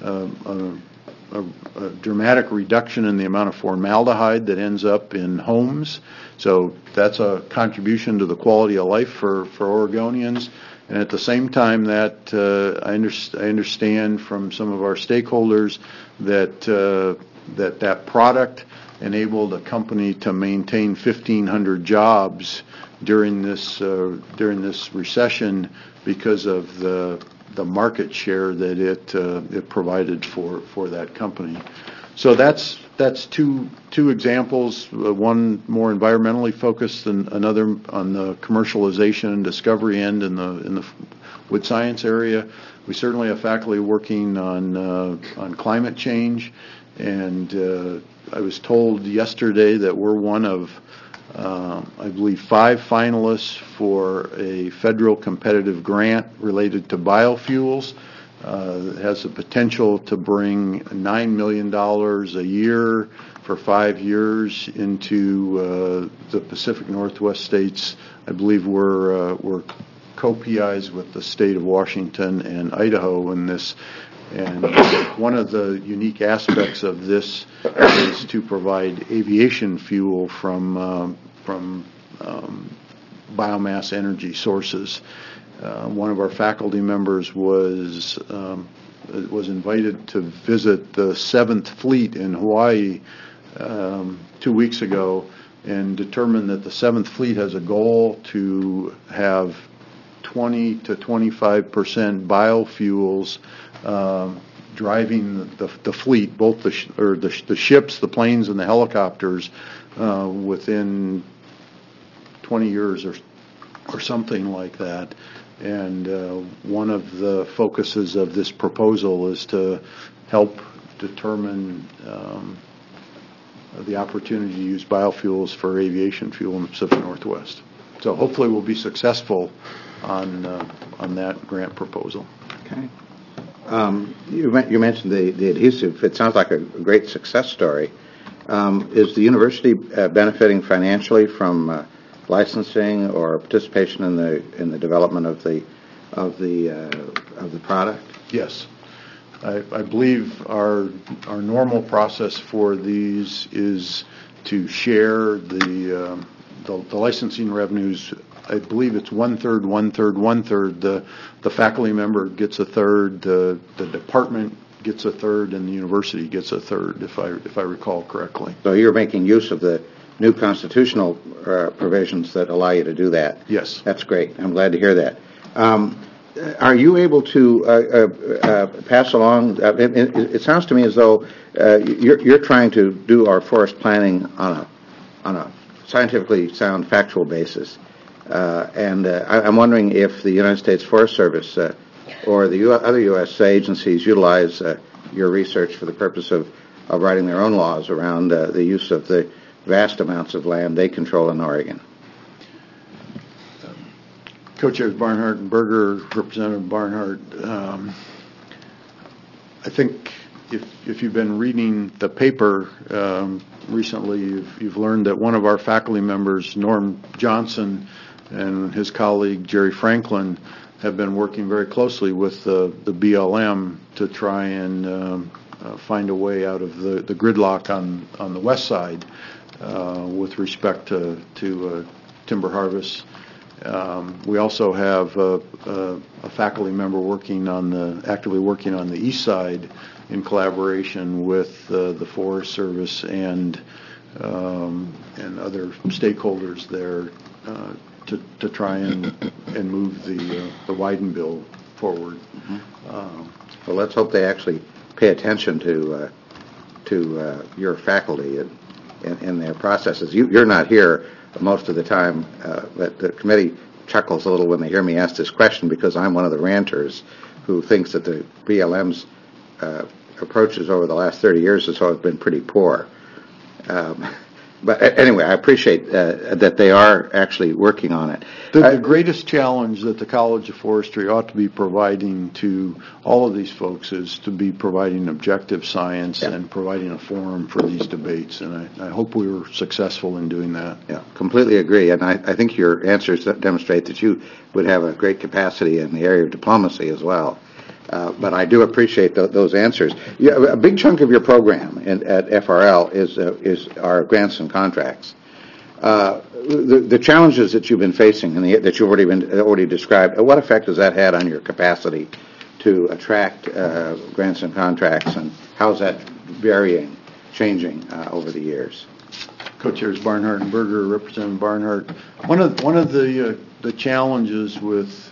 a dramatic reduction in the amount of formaldehyde that ends up in homes. So that's a contribution to the quality of life for Oregonians. And at the same time, that I understand from some of our stakeholders that that product enabled a company to maintain 1,500 jobs during this recession because of the market share that it provided for that company. So that's two examples. One more environmentally focused, and another on the commercialization and discovery end in the wood science area. We certainly have faculty working on climate change, and I was told yesterday that we're one of I believe 5 finalists for a federal competitive grant related to biofuels. It has the potential to bring $9 million a year for 5 years into the Pacific Northwest states. I believe we're co-PIs with the state of Washington and Idaho in this. And one of the unique aspects of this is to provide aviation fuel from biomass energy sources. One of our faculty members was invited to visit the 7th Fleet in Hawaii 2 weeks ago, and determined that the 7th Fleet has a goal to have 20 to 25% biofuels driving the fleet, both the ships, the planes, and the helicopters within 20 years or something like that. And one of the focuses of this proposal is to help determine the opportunity to use biofuels for aviation fuel in the Pacific Northwest. So hopefully we'll be successful on that grant proposal. Okay. You mentioned the adhesive. It sounds like a great success story. Is the university benefiting financially from licensing or participation in the development of the product? Yes. I believe our normal process for these is to share the licensing revenues. I believe it's 1/3, 1/3, 1/3. The faculty member gets a third, the department gets a third, and the university gets a third, if I recall correctly. So you're making use of the new constitutional provisions that allow you to do that. Yes. That's great. I'm glad to hear that. Are you able to pass along? It sounds to me as though you're trying to do our forest planning on a scientifically sound, factual basis. And I'm wondering if the United States Forest Service or the other U.S. agencies utilize your research for the purpose of writing their own laws around the use of the vast amounts of land they control in Oregon. Co-Chairs Barnhart and Berger, Representative Barnhart, I think if you've been reading the paper recently, you've learned that one of our faculty members, Norm Johnson, and his colleague Jerry Franklin have been working very closely with the BLM to try and find a way out of the gridlock on the west side with respect to timber harvest. We also have a faculty member actively working on the east side in collaboration with the Forest Service and other stakeholders there to try and move the Wyden bill forward. Well, let's hope they actually pay attention to your faculty in their processes. You're not here most of the time, but the committee chuckles a little when they hear me ask this question, because I'm one of the ranters who thinks that the BLM's approaches over the last 30 years or so have been pretty poor. But anyway, I appreciate that they are actually working on it. The greatest challenge that the College of Forestry ought to be providing to all of these folks is to be providing objective science and providing a forum for these debates, and I hope we were successful in doing that. Yeah, completely agree, and I think your answers demonstrate that you would have a great capacity in the area of diplomacy as well. But I do appreciate those answers. A big chunk of your program at FRL is our grants and contracts. The challenges that you've been facing and that you've already described, what effect has that had on your capacity to attract grants and contracts, and how is that changing over the years? Co-chairs Barnhart and Berger, Representative Barnhart. One of the challenges with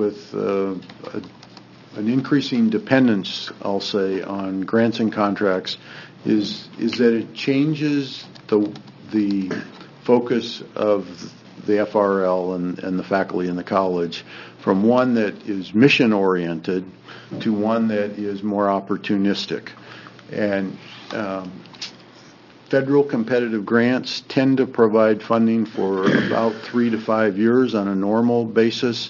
an increasing dependence, I'll say, on grants and contracts is that it changes the focus of the FRL and the faculty in the college from one that is mission-oriented to one that is more opportunistic. And federal competitive grants tend to provide funding for about 3 to 5 years on a normal basis.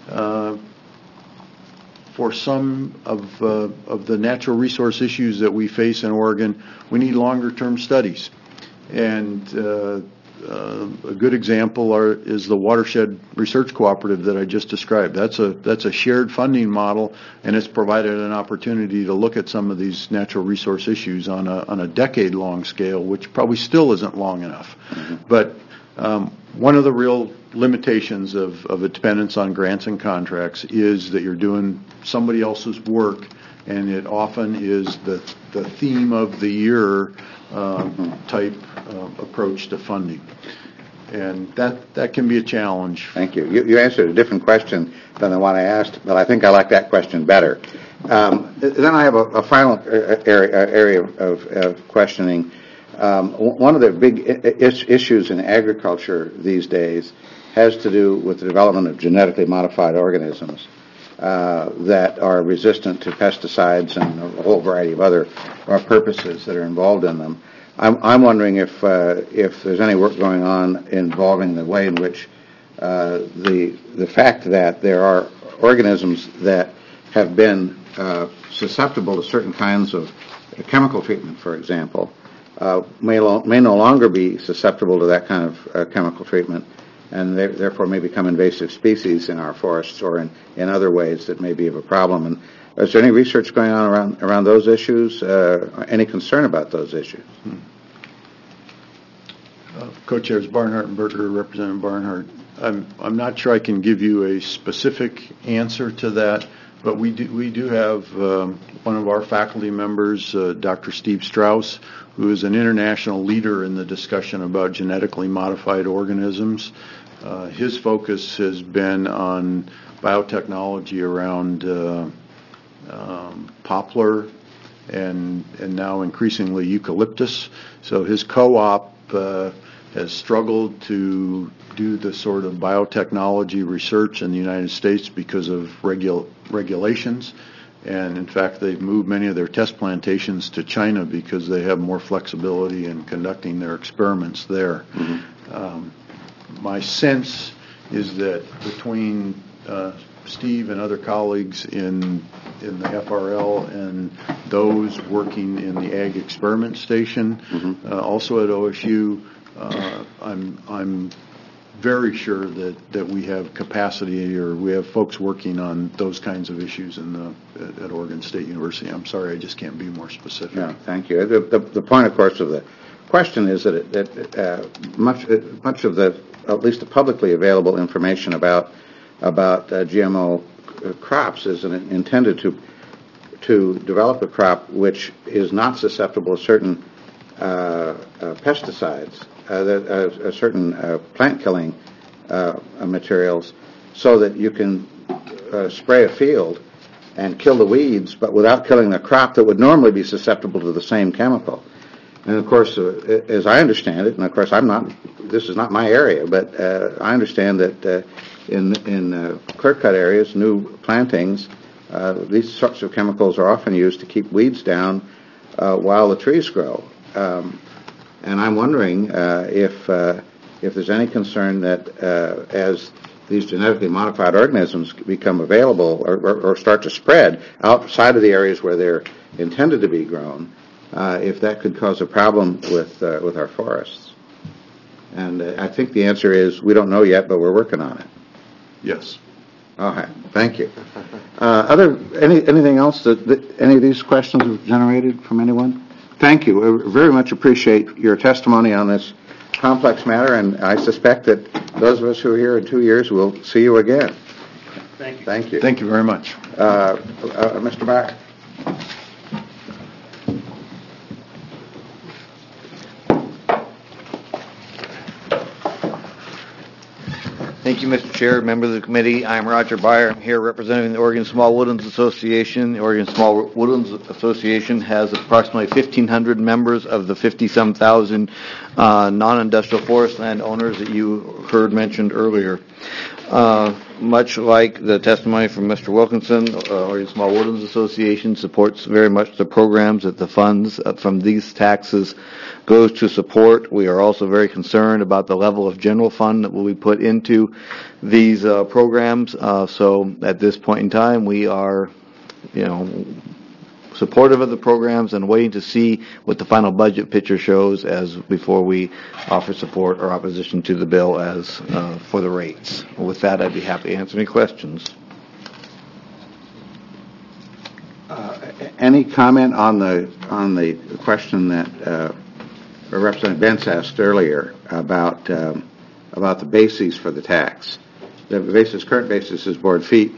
For some of the natural resource issues that we face in Oregon, we need longer-term studies. And a good example is the Watershed Research Cooperative that I just described. That's a shared funding model, and it's provided an opportunity to look at some of these natural resource issues on a decade-long scale, which probably still isn't long enough. Mm-hmm. But one of the real limitations of a dependence on grants and contracts is that you're doing somebody else's work, and it often is the theme of the year type approach to funding. And that can be a challenge. Thank you. You answered a different question than the one I asked, but I think I like that question better. Then I have a final area of questioning. One of the big issues in agriculture these days has to do with the development of genetically modified organisms that are resistant to pesticides and a whole variety of other purposes that are involved in them. I'm wondering if there's any work going on involving the way in which the fact that there are organisms that have been susceptible to certain kinds of chemical treatment, for example, may no longer be susceptible to that kind of chemical treatment, and therefore may become invasive species in our forests or in other ways that may be of a problem. And is there any research going on around those issues? Any concern about those issues? Co-chairs Barnhart and Berger, Representative Barnhart. I'm not sure I can give you a specific answer to that, but we do have one of our faculty members, Dr. Steve Strauss, who is an international leader in the discussion about genetically modified organisms. His focus has been on biotechnology around poplar and now increasingly eucalyptus. So his co-op has struggled to do the sort of biotechnology research in the United States because of regulations. And in fact, they've moved many of their test plantations to China because they have more flexibility in conducting their experiments there. Mm-hmm. My sense is that between Steve and other colleagues in the FRL and those working in the Ag Experiment Station, mm-hmm. Also at OSU, I'm very sure that we have capacity, or we have folks working on those kinds of issues at Oregon State University. I'm sorry, I just can't be more specific. Yeah, thank you. The point, of course, of the question is that much of the, at least the publicly available information about GMO crops is intended to develop a crop which is not susceptible to certain pesticides, certain plant-killing materials, so that you can spray a field and kill the weeds, but without killing the crop that would normally be susceptible to the same chemical. And of course, as I understand it, and of course this is not my area, but I understand that in clear-cut areas, new plantings, these sorts of chemicals are often used to keep weeds down while the trees grow. And I'm wondering if there's any concern that as these genetically modified organisms become available or start to spread outside of the areas where they're intended to be grown, if that could cause a problem with our forests. And I think the answer is we don't know yet, but we're working on it. Yes. All right. Thank you. Anything else that any of these questions have generated from anyone? Thank you. I very much appreciate your testimony on this complex matter, and I suspect that those of us who are here in 2 years will see you again. Thank you. Thank you. Thank you very much. Mr. Back. Thank you, Mr. Chair, members of the committee. I'm Roger Byer. I'm here representing the Oregon Small Woodlands Association. The Oregon Small Woodlands Association has approximately 1,500 members of the 50-some thousand non-industrial forest land owners that you heard mentioned earlier. Much like the testimony from Mr. Wilkinson, Oregon Small Woodlands Association supports very much the programs that the funds from these taxes goes to support. We are also very concerned about the level of general fund that will be put into these programs. So at this point in time, we are, supportive of the programs and waiting to see what the final budget picture shows before we offer support or opposition to the bill as for the rates. With that, I'd be happy to answer any questions. Any comment on the question that Representative Bentz asked earlier about the bases for the tax? The current basis is board feet.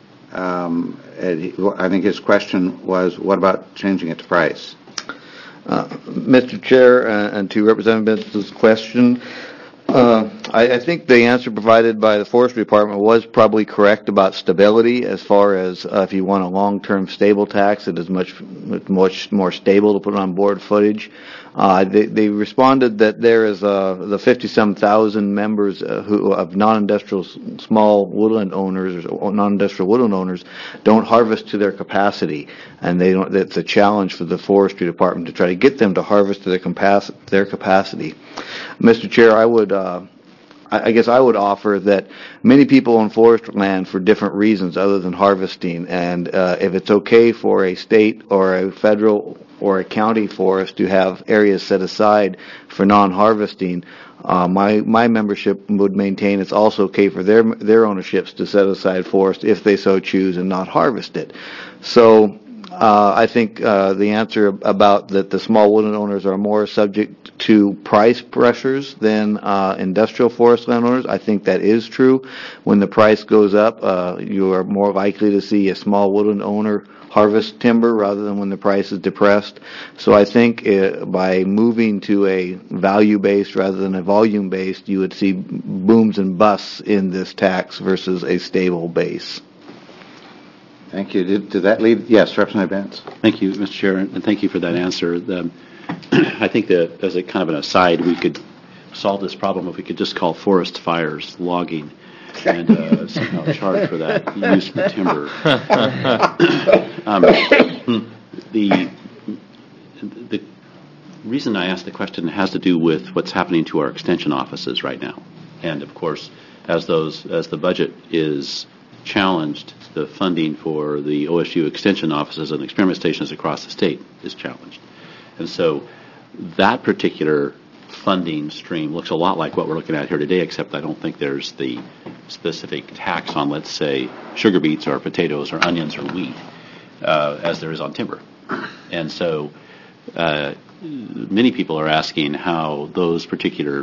I think his question was, what about changing it to price? Mr. Chair, and to Representative Bentz's question, I think the answer provided by the Forestry Department was probably correct about stability as far as if you want a long-term stable tax, it is much more stable to put on board footage. They responded that there is the 50-some thousand members of non-industrial small woodland owners or non-industrial woodland owners don't harvest to their capacity, and that's a challenge for the Forestry Department to try to get them to harvest to their capacity. Mr. Chair, I guess I would offer that many people own forest land for different reasons other than harvesting, and if it's okay for a state or a federal or a county forest to have areas set aside for non-harvesting, my membership would maintain it's also okay for their ownerships to set aside forest if they so choose and not harvest it. So I think the answer about that the small woodland owners are more subject to price pressures than industrial forest landowners, I think that is true. When the price goes up, you are more likely to see a small woodland owner harvest timber rather than when the price is depressed. So I think by moving to a value-based rather than a volume-based, you would see booms and busts in this tax versus a stable base. Thank you. Did that lead? Yes, Representative Bentz. Thank you, Mr. Chair, and thank you for that answer. I think that as a kind of an aside, we could solve this problem if we could just call forest fires logging and somehow charge for that use for timber. The reason I asked the question has to do with what's happening to our extension offices right now. And of course, as the budget is challenged, the funding for the OSU extension offices and experiment stations across the state is challenged. And so that particular funding stream looks a lot like what we're looking at here today, except I don't think there's the specific tax on, let's say, sugar beets or potatoes or onions or wheat as there is on timber. And so many people are asking how those particular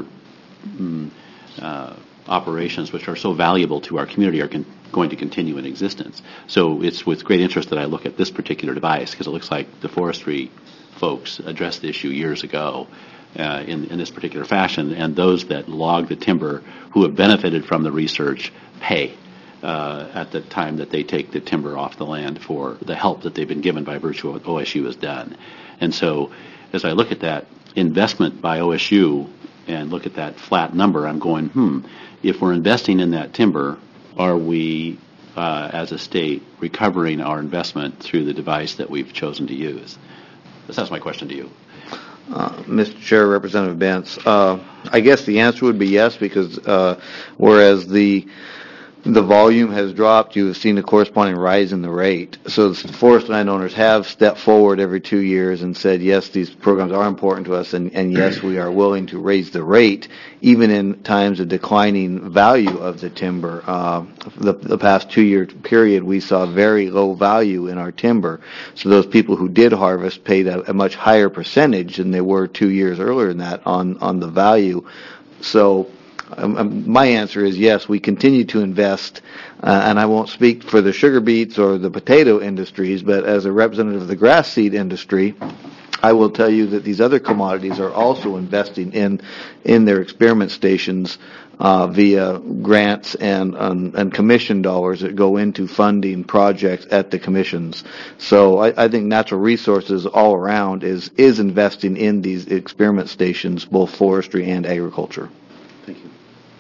operations, which are so valuable to our community, are going to continue in existence. So it's with great interest that I look at this particular device, because it looks like the forestry folks addressed the issue years ago in this particular fashion, and those that log the timber who have benefited from the research pay at the time that they take the timber off the land for the help that they've been given by virtue of what OSU has done. And so as I look at that investment by OSU and look at that flat number, I'm going, if we're investing in that timber, are we, as a state, recovering our investment through the device that we've chosen to use? That's my question to you. Mr. Chair, Representative Bentz, I guess the answer would be yes, because whereas the volume has dropped, you have seen a corresponding rise in the rate. So the forest landowners have stepped forward every 2 years and said, yes, these programs are important to us, and yes, we are willing to raise the rate, even in times of declining value of the timber. The past 2-year period, we saw very low value in our timber. So those people who did harvest paid a much higher percentage than they were 2 years earlier than that on the value. So my answer is yes, we continue to invest, and I won't speak for the sugar beets or the potato industries, but as a representative of the grass seed industry, I will tell you that these other commodities are also investing in their experiment stations via grants and commission dollars that go into funding projects at the commissions. So I think natural resources all around is investing in these experiment stations, both forestry and agriculture. Thank you.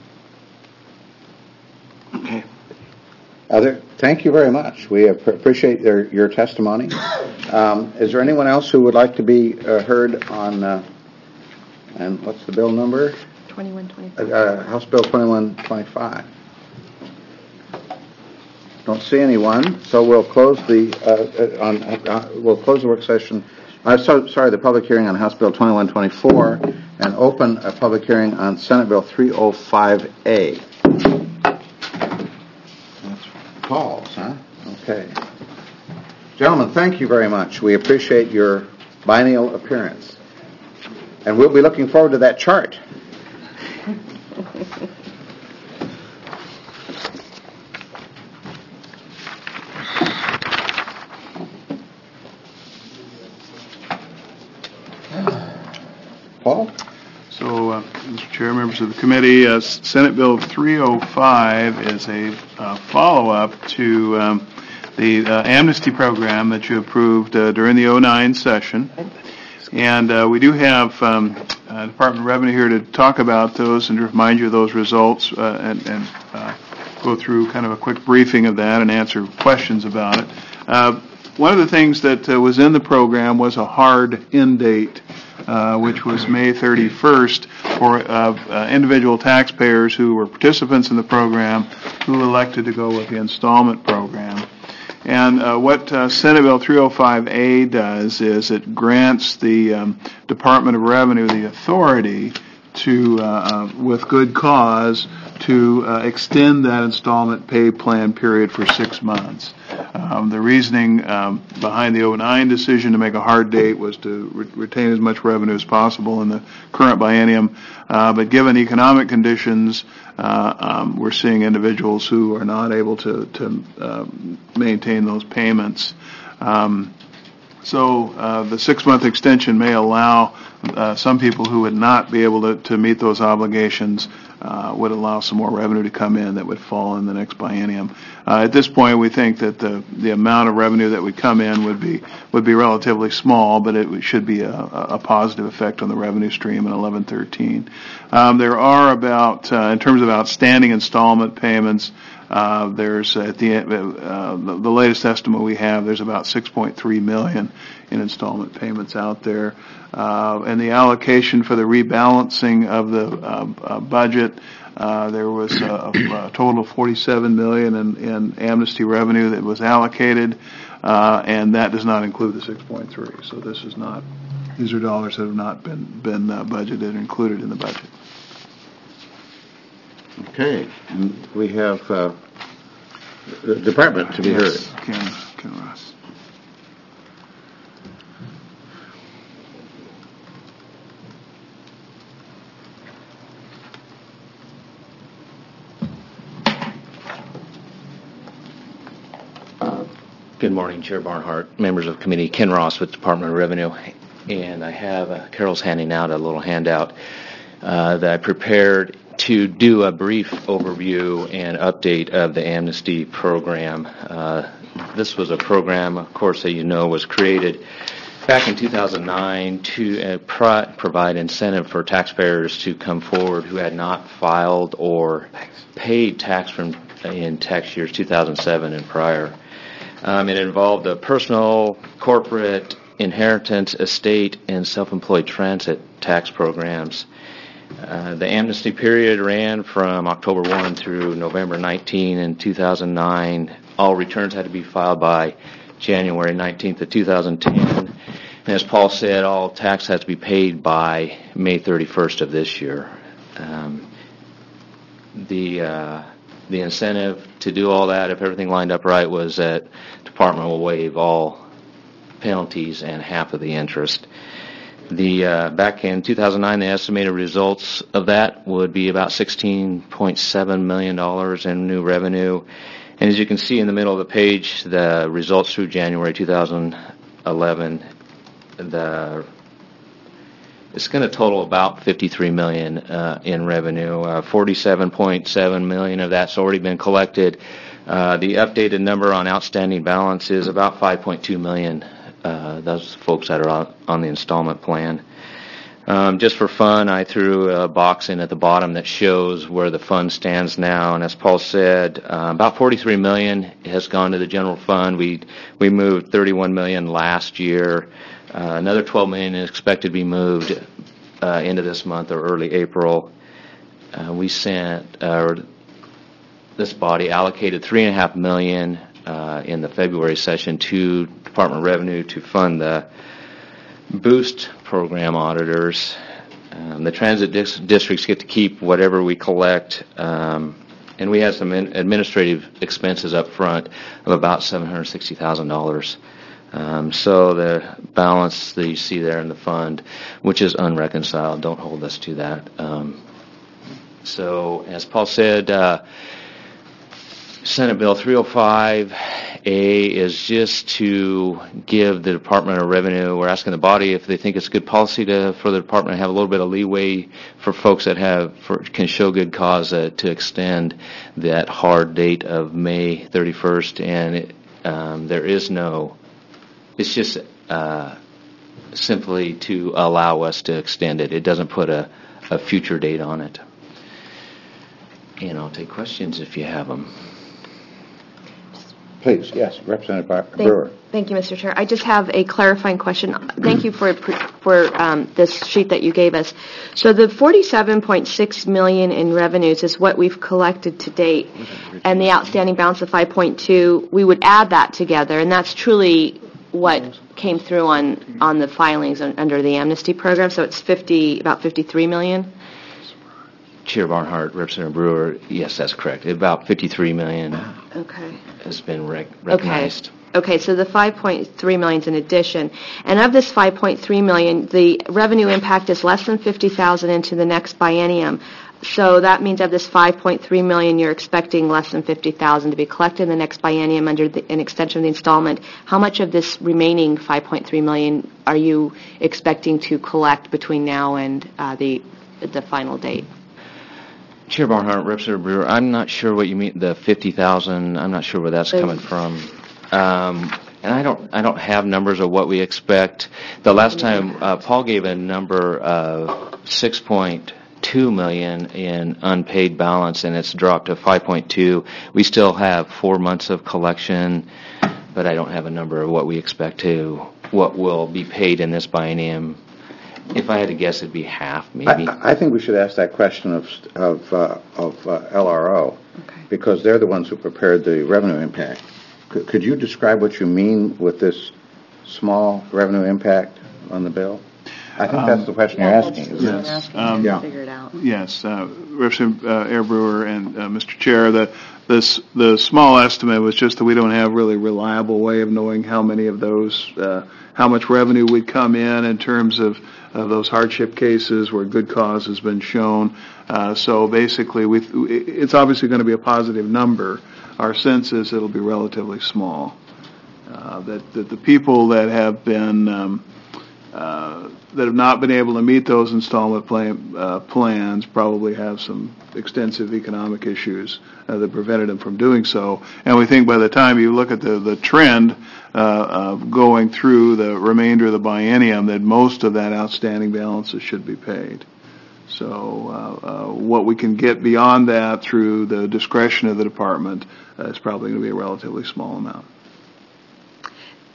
Okay. Thank you very much. We appreciate your testimony. Is there anyone else who would like to be heard on, and what's the bill number? 2125. House Bill 2125. Don't see anyone, so we'll close the work session. The public hearing on House Bill 2124, and open a public hearing on Senate Bill 305A. Calls, huh? Okay. Gentlemen, thank you very much. We appreciate your biennial appearance. And we'll be looking forward to that chart. Paul? So, Mr. Chair, members of the committee, Senate Bill 305 is a follow-up to the amnesty program that you approved during the 09 session. And we do have Department of Revenue here to talk about those and to remind you of those results and go through kind of a quick briefing of that and answer questions about it. One of the things that was in the program was a hard end date, which was May 31st for individual taxpayers who were participants in the program who elected to go with the installment program. And what Senate Bill 305A does is it grants the Department of Revenue the authority to, with good cause, to extend that installment pay plan period for 6 months. The reasoning behind the 09 decision to make a hard date was to retain as much revenue as possible in the current biennium. But given economic conditions, we're seeing individuals who are not able to maintain those payments. So the 6-month extension may allow some people who would not be able to meet those obligations, would allow some more revenue to come in that would fall in the next biennium. At this point, we think that the amount of revenue that would come in would be relatively small, but it should be a positive effect on the revenue stream in 1113. There are about, in terms of outstanding installment payments, there's at the latest estimate we have, there's about $6.3 million in installment payments out there, and the allocation for the rebalancing of the budget, there was a total of $47 million in amnesty revenue that was allocated, and that does not include the 6.3. So this is not; these are dollars that have not been budgeted and included in the budget. Okay, and we have the department to be heard. Ken Ross. Good morning, Chair Barnhart, members of the committee. Ken Ross with Department of Revenue, and I have Carol's handing out a little handout that I prepared to do a brief overview and update of the amnesty program. This was a program, of course, that you know was created back in 2009 to provide incentive for taxpayers to come forward who had not filed or paid tax in tax years 2007 and prior. It involved a personal, corporate, inheritance, estate, and self-employed transit tax programs. The amnesty period ran from October 1 through November 19 in 2009. All returns had to be filed by January 19th of 2010. And as Paul said, all tax had to be paid by May 31st of this year. The incentive to do all that, if everything lined up right, was that department will waive all penalties and half of the interest. Back in 2009, the estimated results of that would be about $16.7 million in new revenue. And as you can see in the middle of the page, the results through January 2011, it's going to total about $53 million in revenue. $47.7 million of that's already been collected. The updated number on outstanding balance is about $5.2 million. Those folks that are on the installment plan. Just for fun, I threw a box in at the bottom that shows where the fund stands now. And as Paul said, about $43 million has gone to the general fund. We moved $31 million last year. Another $12 million is expected to be moved into this month or early April. We sent, this body allocated $3.5 million in the February session to Department of Revenue to fund the Boost program auditors. The transit districts get to keep whatever we collect, and we had some administrative expenses up front of about $760,000. So the balance that you see there in the fund, which is unreconciled, don't hold us to that. So as Paul said, Senate Bill 305A is just to give the Department of Revenue, we're asking the body if they think it's good policy for the department to have a little bit of leeway for folks that can show good cause to extend that hard date of May 31st. And there is no, it's just simply to allow us to extend it. It doesn't put a future date on it. And I'll take questions if you have them. Please, yes, Representative Brewer. Thank you, Mr. Chair. I just have a clarifying question. Thank you for this sheet that you gave us. So the $47.6 million in revenues is what we've collected to date, and the outstanding balance of $5.2, we would add that together, and that's truly what came through on the filings under the amnesty program. So it's about $53 million. Chair Barnhart, Representative Brewer, yes, that's correct. About $53 million has been recognized. Okay, so the $5.3 million is in addition. And of this $5.3 million, the revenue impact is less than $50,000 into the next biennium. So that means of this $5.3 million, you're expecting less than $50,000 to be collected in the next biennium under an extension of the installment. How much of this remaining $5.3 million are you expecting to collect between now and the final date? Chair Barnhart, Representative Brewer, I'm not sure what you mean, the $50,000. I'm not sure where that's coming from. And I don't have numbers of what we expect. The last time Paul gave a number of $6.2 million in unpaid balance, and it's dropped to $5.2. We still have 4 months of collection, but I don't have a number of what we expect what will be paid in this biennium. If I had to guess, it'd be half, maybe. I think we should ask that question of LRO, because they're the ones who prepared the revenue impact. Could you describe what you mean with this small revenue impact on the bill? I think that's the question you're asking. Yes. Figure it out. Yes, Representative Brewer and Mr. Chair, the small estimate was just that we don't have really reliable way of knowing how many of those, how much revenue would come in terms of those hardship cases where good cause has been shown. So basically, it's obviously going to be a positive number. Our sense is it'll be relatively small. That the people that have been that have not been able to meet those installment plans probably have some extensive economic issues that prevented them from doing so. And we think by the time you look at the trend going through the remainder of the biennium, that most of that outstanding balances should be paid. So what we can get beyond that through the discretion of the department is probably going to be a relatively small amount.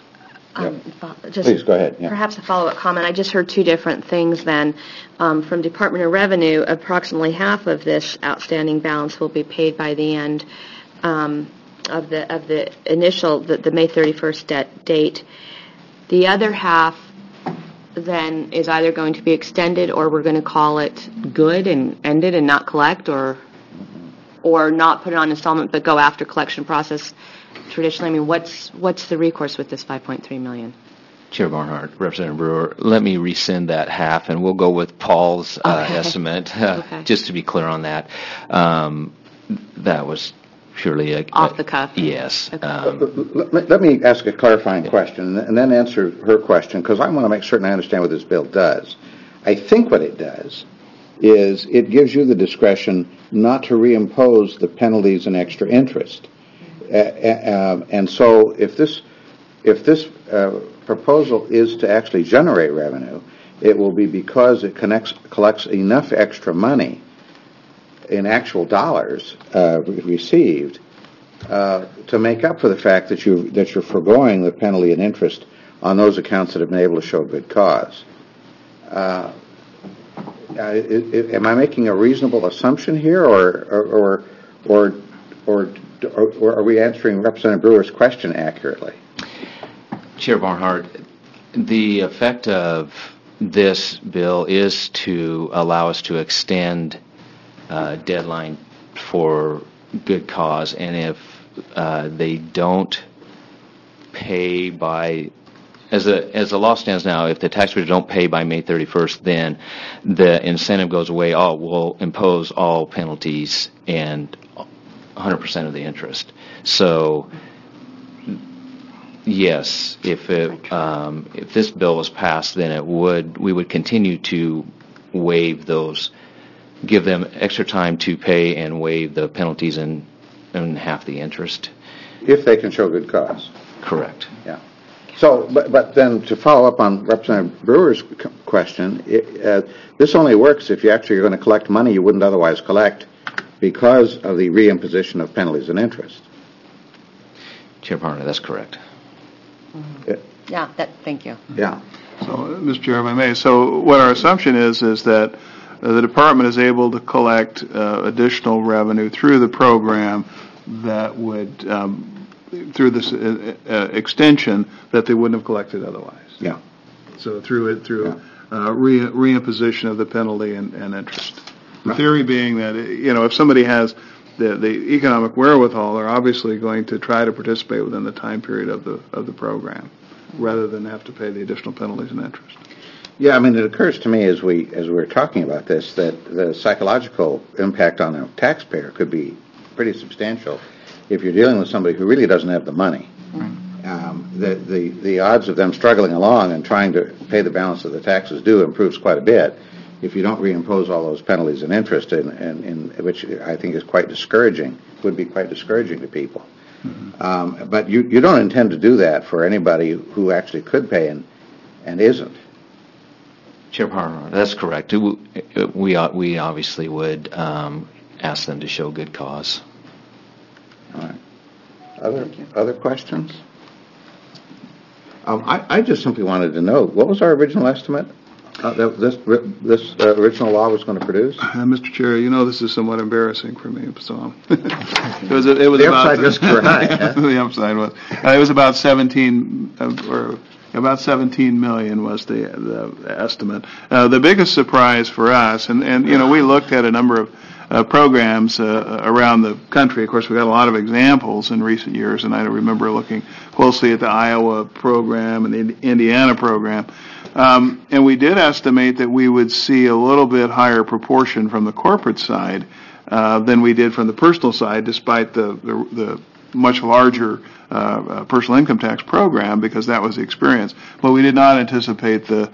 Just Please, go ahead. Yeah. Perhaps a follow-up comment. I just heard two different things then. From Department of Revenue, approximately half of this outstanding balance will be paid by the end of the initial, the May 31st date. The other half then is either going to be extended, or we're going to call it good and end it and not collect, or not put it on installment but go after collection process. Traditionally, I mean, what's the recourse with this $5.3 million? Chair Barnhart, Representative Brewer, let me rescind that half, and we'll go with Paul's estimate, just to be clear on that. That was purely off the cuff. Yes. Let me ask a clarifying question, and then answer her question, because I want to make certain I understand what this bill does. I think what it does is it gives you the discretion not to reimpose the penalties and extra interest. And so if this proposal is to actually generate revenue, it will be because it collects enough extra money in actual dollars received to make up for the fact that you're foregoing the penalty and interest on those accounts that have been able to show good cause. Am I making a reasonable assumption here, or are we answering Representative Brewer's question accurately? Chair Barnhart, the effect of this bill is to allow us to extend deadline for good cause, and if they don't pay by, as the law stands now, if the taxpayers don't pay by May 31st, then the incentive goes away. We'll impose all penalties and 100% of the interest. So, yes, if this bill was passed, then we would continue to waive those, give them extra time to pay and waive the penalties and half the interest. If they can show good cause. Correct. Yeah. So, but then to follow up on Representative Brewer's question, this only works if you actually are going to collect money you wouldn't otherwise collect because of the reimposition of penalties and interest. Chair Barnhart, that's correct. Yeah, thank you. Yeah. So, Mr. Chair, if I may, so what our assumption is that the department is able to collect additional revenue through the program that would, through this extension, that they wouldn't have collected otherwise. Yeah. So reimposition of the penalty and interest. The theory being that, if somebody has the economic wherewithal, they're obviously going to try to participate within the time period of the program, rather than have to pay the additional penalties and interest. Yeah, I mean, it occurs to me as we're talking about this that the psychological impact on a taxpayer could be pretty substantial if you're dealing with somebody who really doesn't have the money. The odds of them struggling along and trying to pay the balance of the taxes due improves quite a bit if you don't reimpose all those penalties and interest, in which I think is quite discouraging, would be quite discouraging to people. Mm-hmm. But you don't intend to do that for anybody who actually could pay and isn't. Chair Barnhart, that's correct. We obviously would ask them to show good cause. All right. Other questions? I just simply wanted to know, what was our original estimate that this original law was going to produce? Mr. Chair, this is somewhat embarrassing for me. So it was the upside risks were high. The upside was it was about 17 million was the estimate. The biggest surprise for us, and we looked at a number of programs around the country. Of course, we got a lot of examples in recent years, and I remember looking closely at the Iowa program and the Indiana program. And we did estimate that we would see a little bit higher proportion from the corporate side than we did from the personal side, despite the much larger personal income tax program, because that was the experience. But we did not anticipate the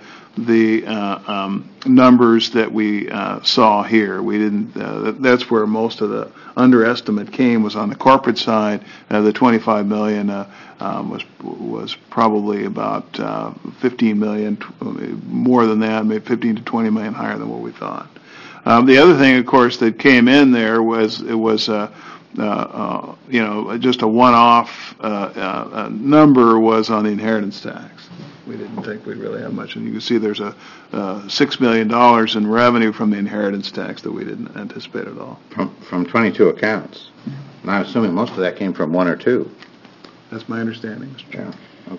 numbers that we saw here. We didn't. That's where most of the underestimate came, was on the corporate side. The 25 million was probably about 15 million, more than that, maybe 15 to 20 million higher than what we thought. The other thing, of course, that came in there was just a one-off number was on the inheritance tax. We didn't think we'd really have much. And you can see there's a $6 million in revenue from the inheritance tax that we didn't anticipate at all. From 22 accounts. And I'm assuming most of that came from one or two. That's my understanding, Mr. Chairman.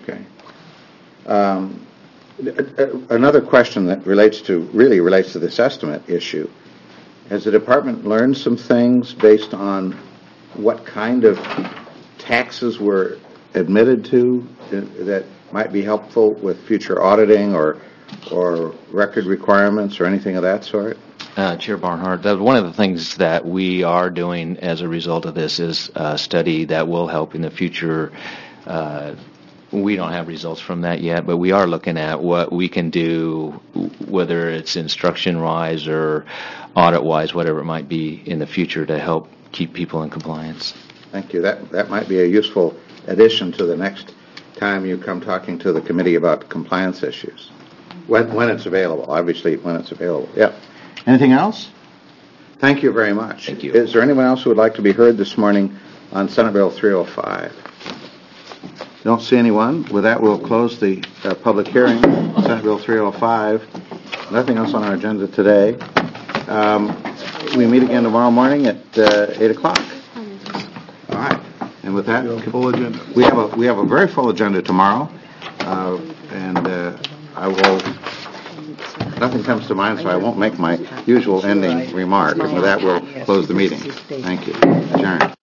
Okay. Another question that relates to this estimate issue. Has the department learned some things based on what kind of taxes were admitted to that might be helpful with future auditing or record requirements or anything of that sort? Chair Barnhart, one of the things that we are doing as a result of this is a study that will help in the future. We don't have results from that yet, but we are looking at what we can do, whether it's instruction-wise or audit-wise, whatever it might be in the future to help keep people in compliance. Thank you. That might be a useful addition to the next time you come talking to the committee about compliance issues. When it's available, obviously when it's available. Yep. Anything else? Thank you very much. Thank you. Is there anyone else who would like to be heard this morning on Senate Bill 305? Don't see anyone. With that, we'll close the public hearing. Senate Bill 305. Nothing else on our agenda today. We meet again tomorrow morning at 8 o'clock. All right. And with that, Full agenda. we have a very full agenda tomorrow, and I will. Nothing comes to mind, so I won't make my usual ending remark. And with that, we'll close the meeting. Thank you. Adjourned.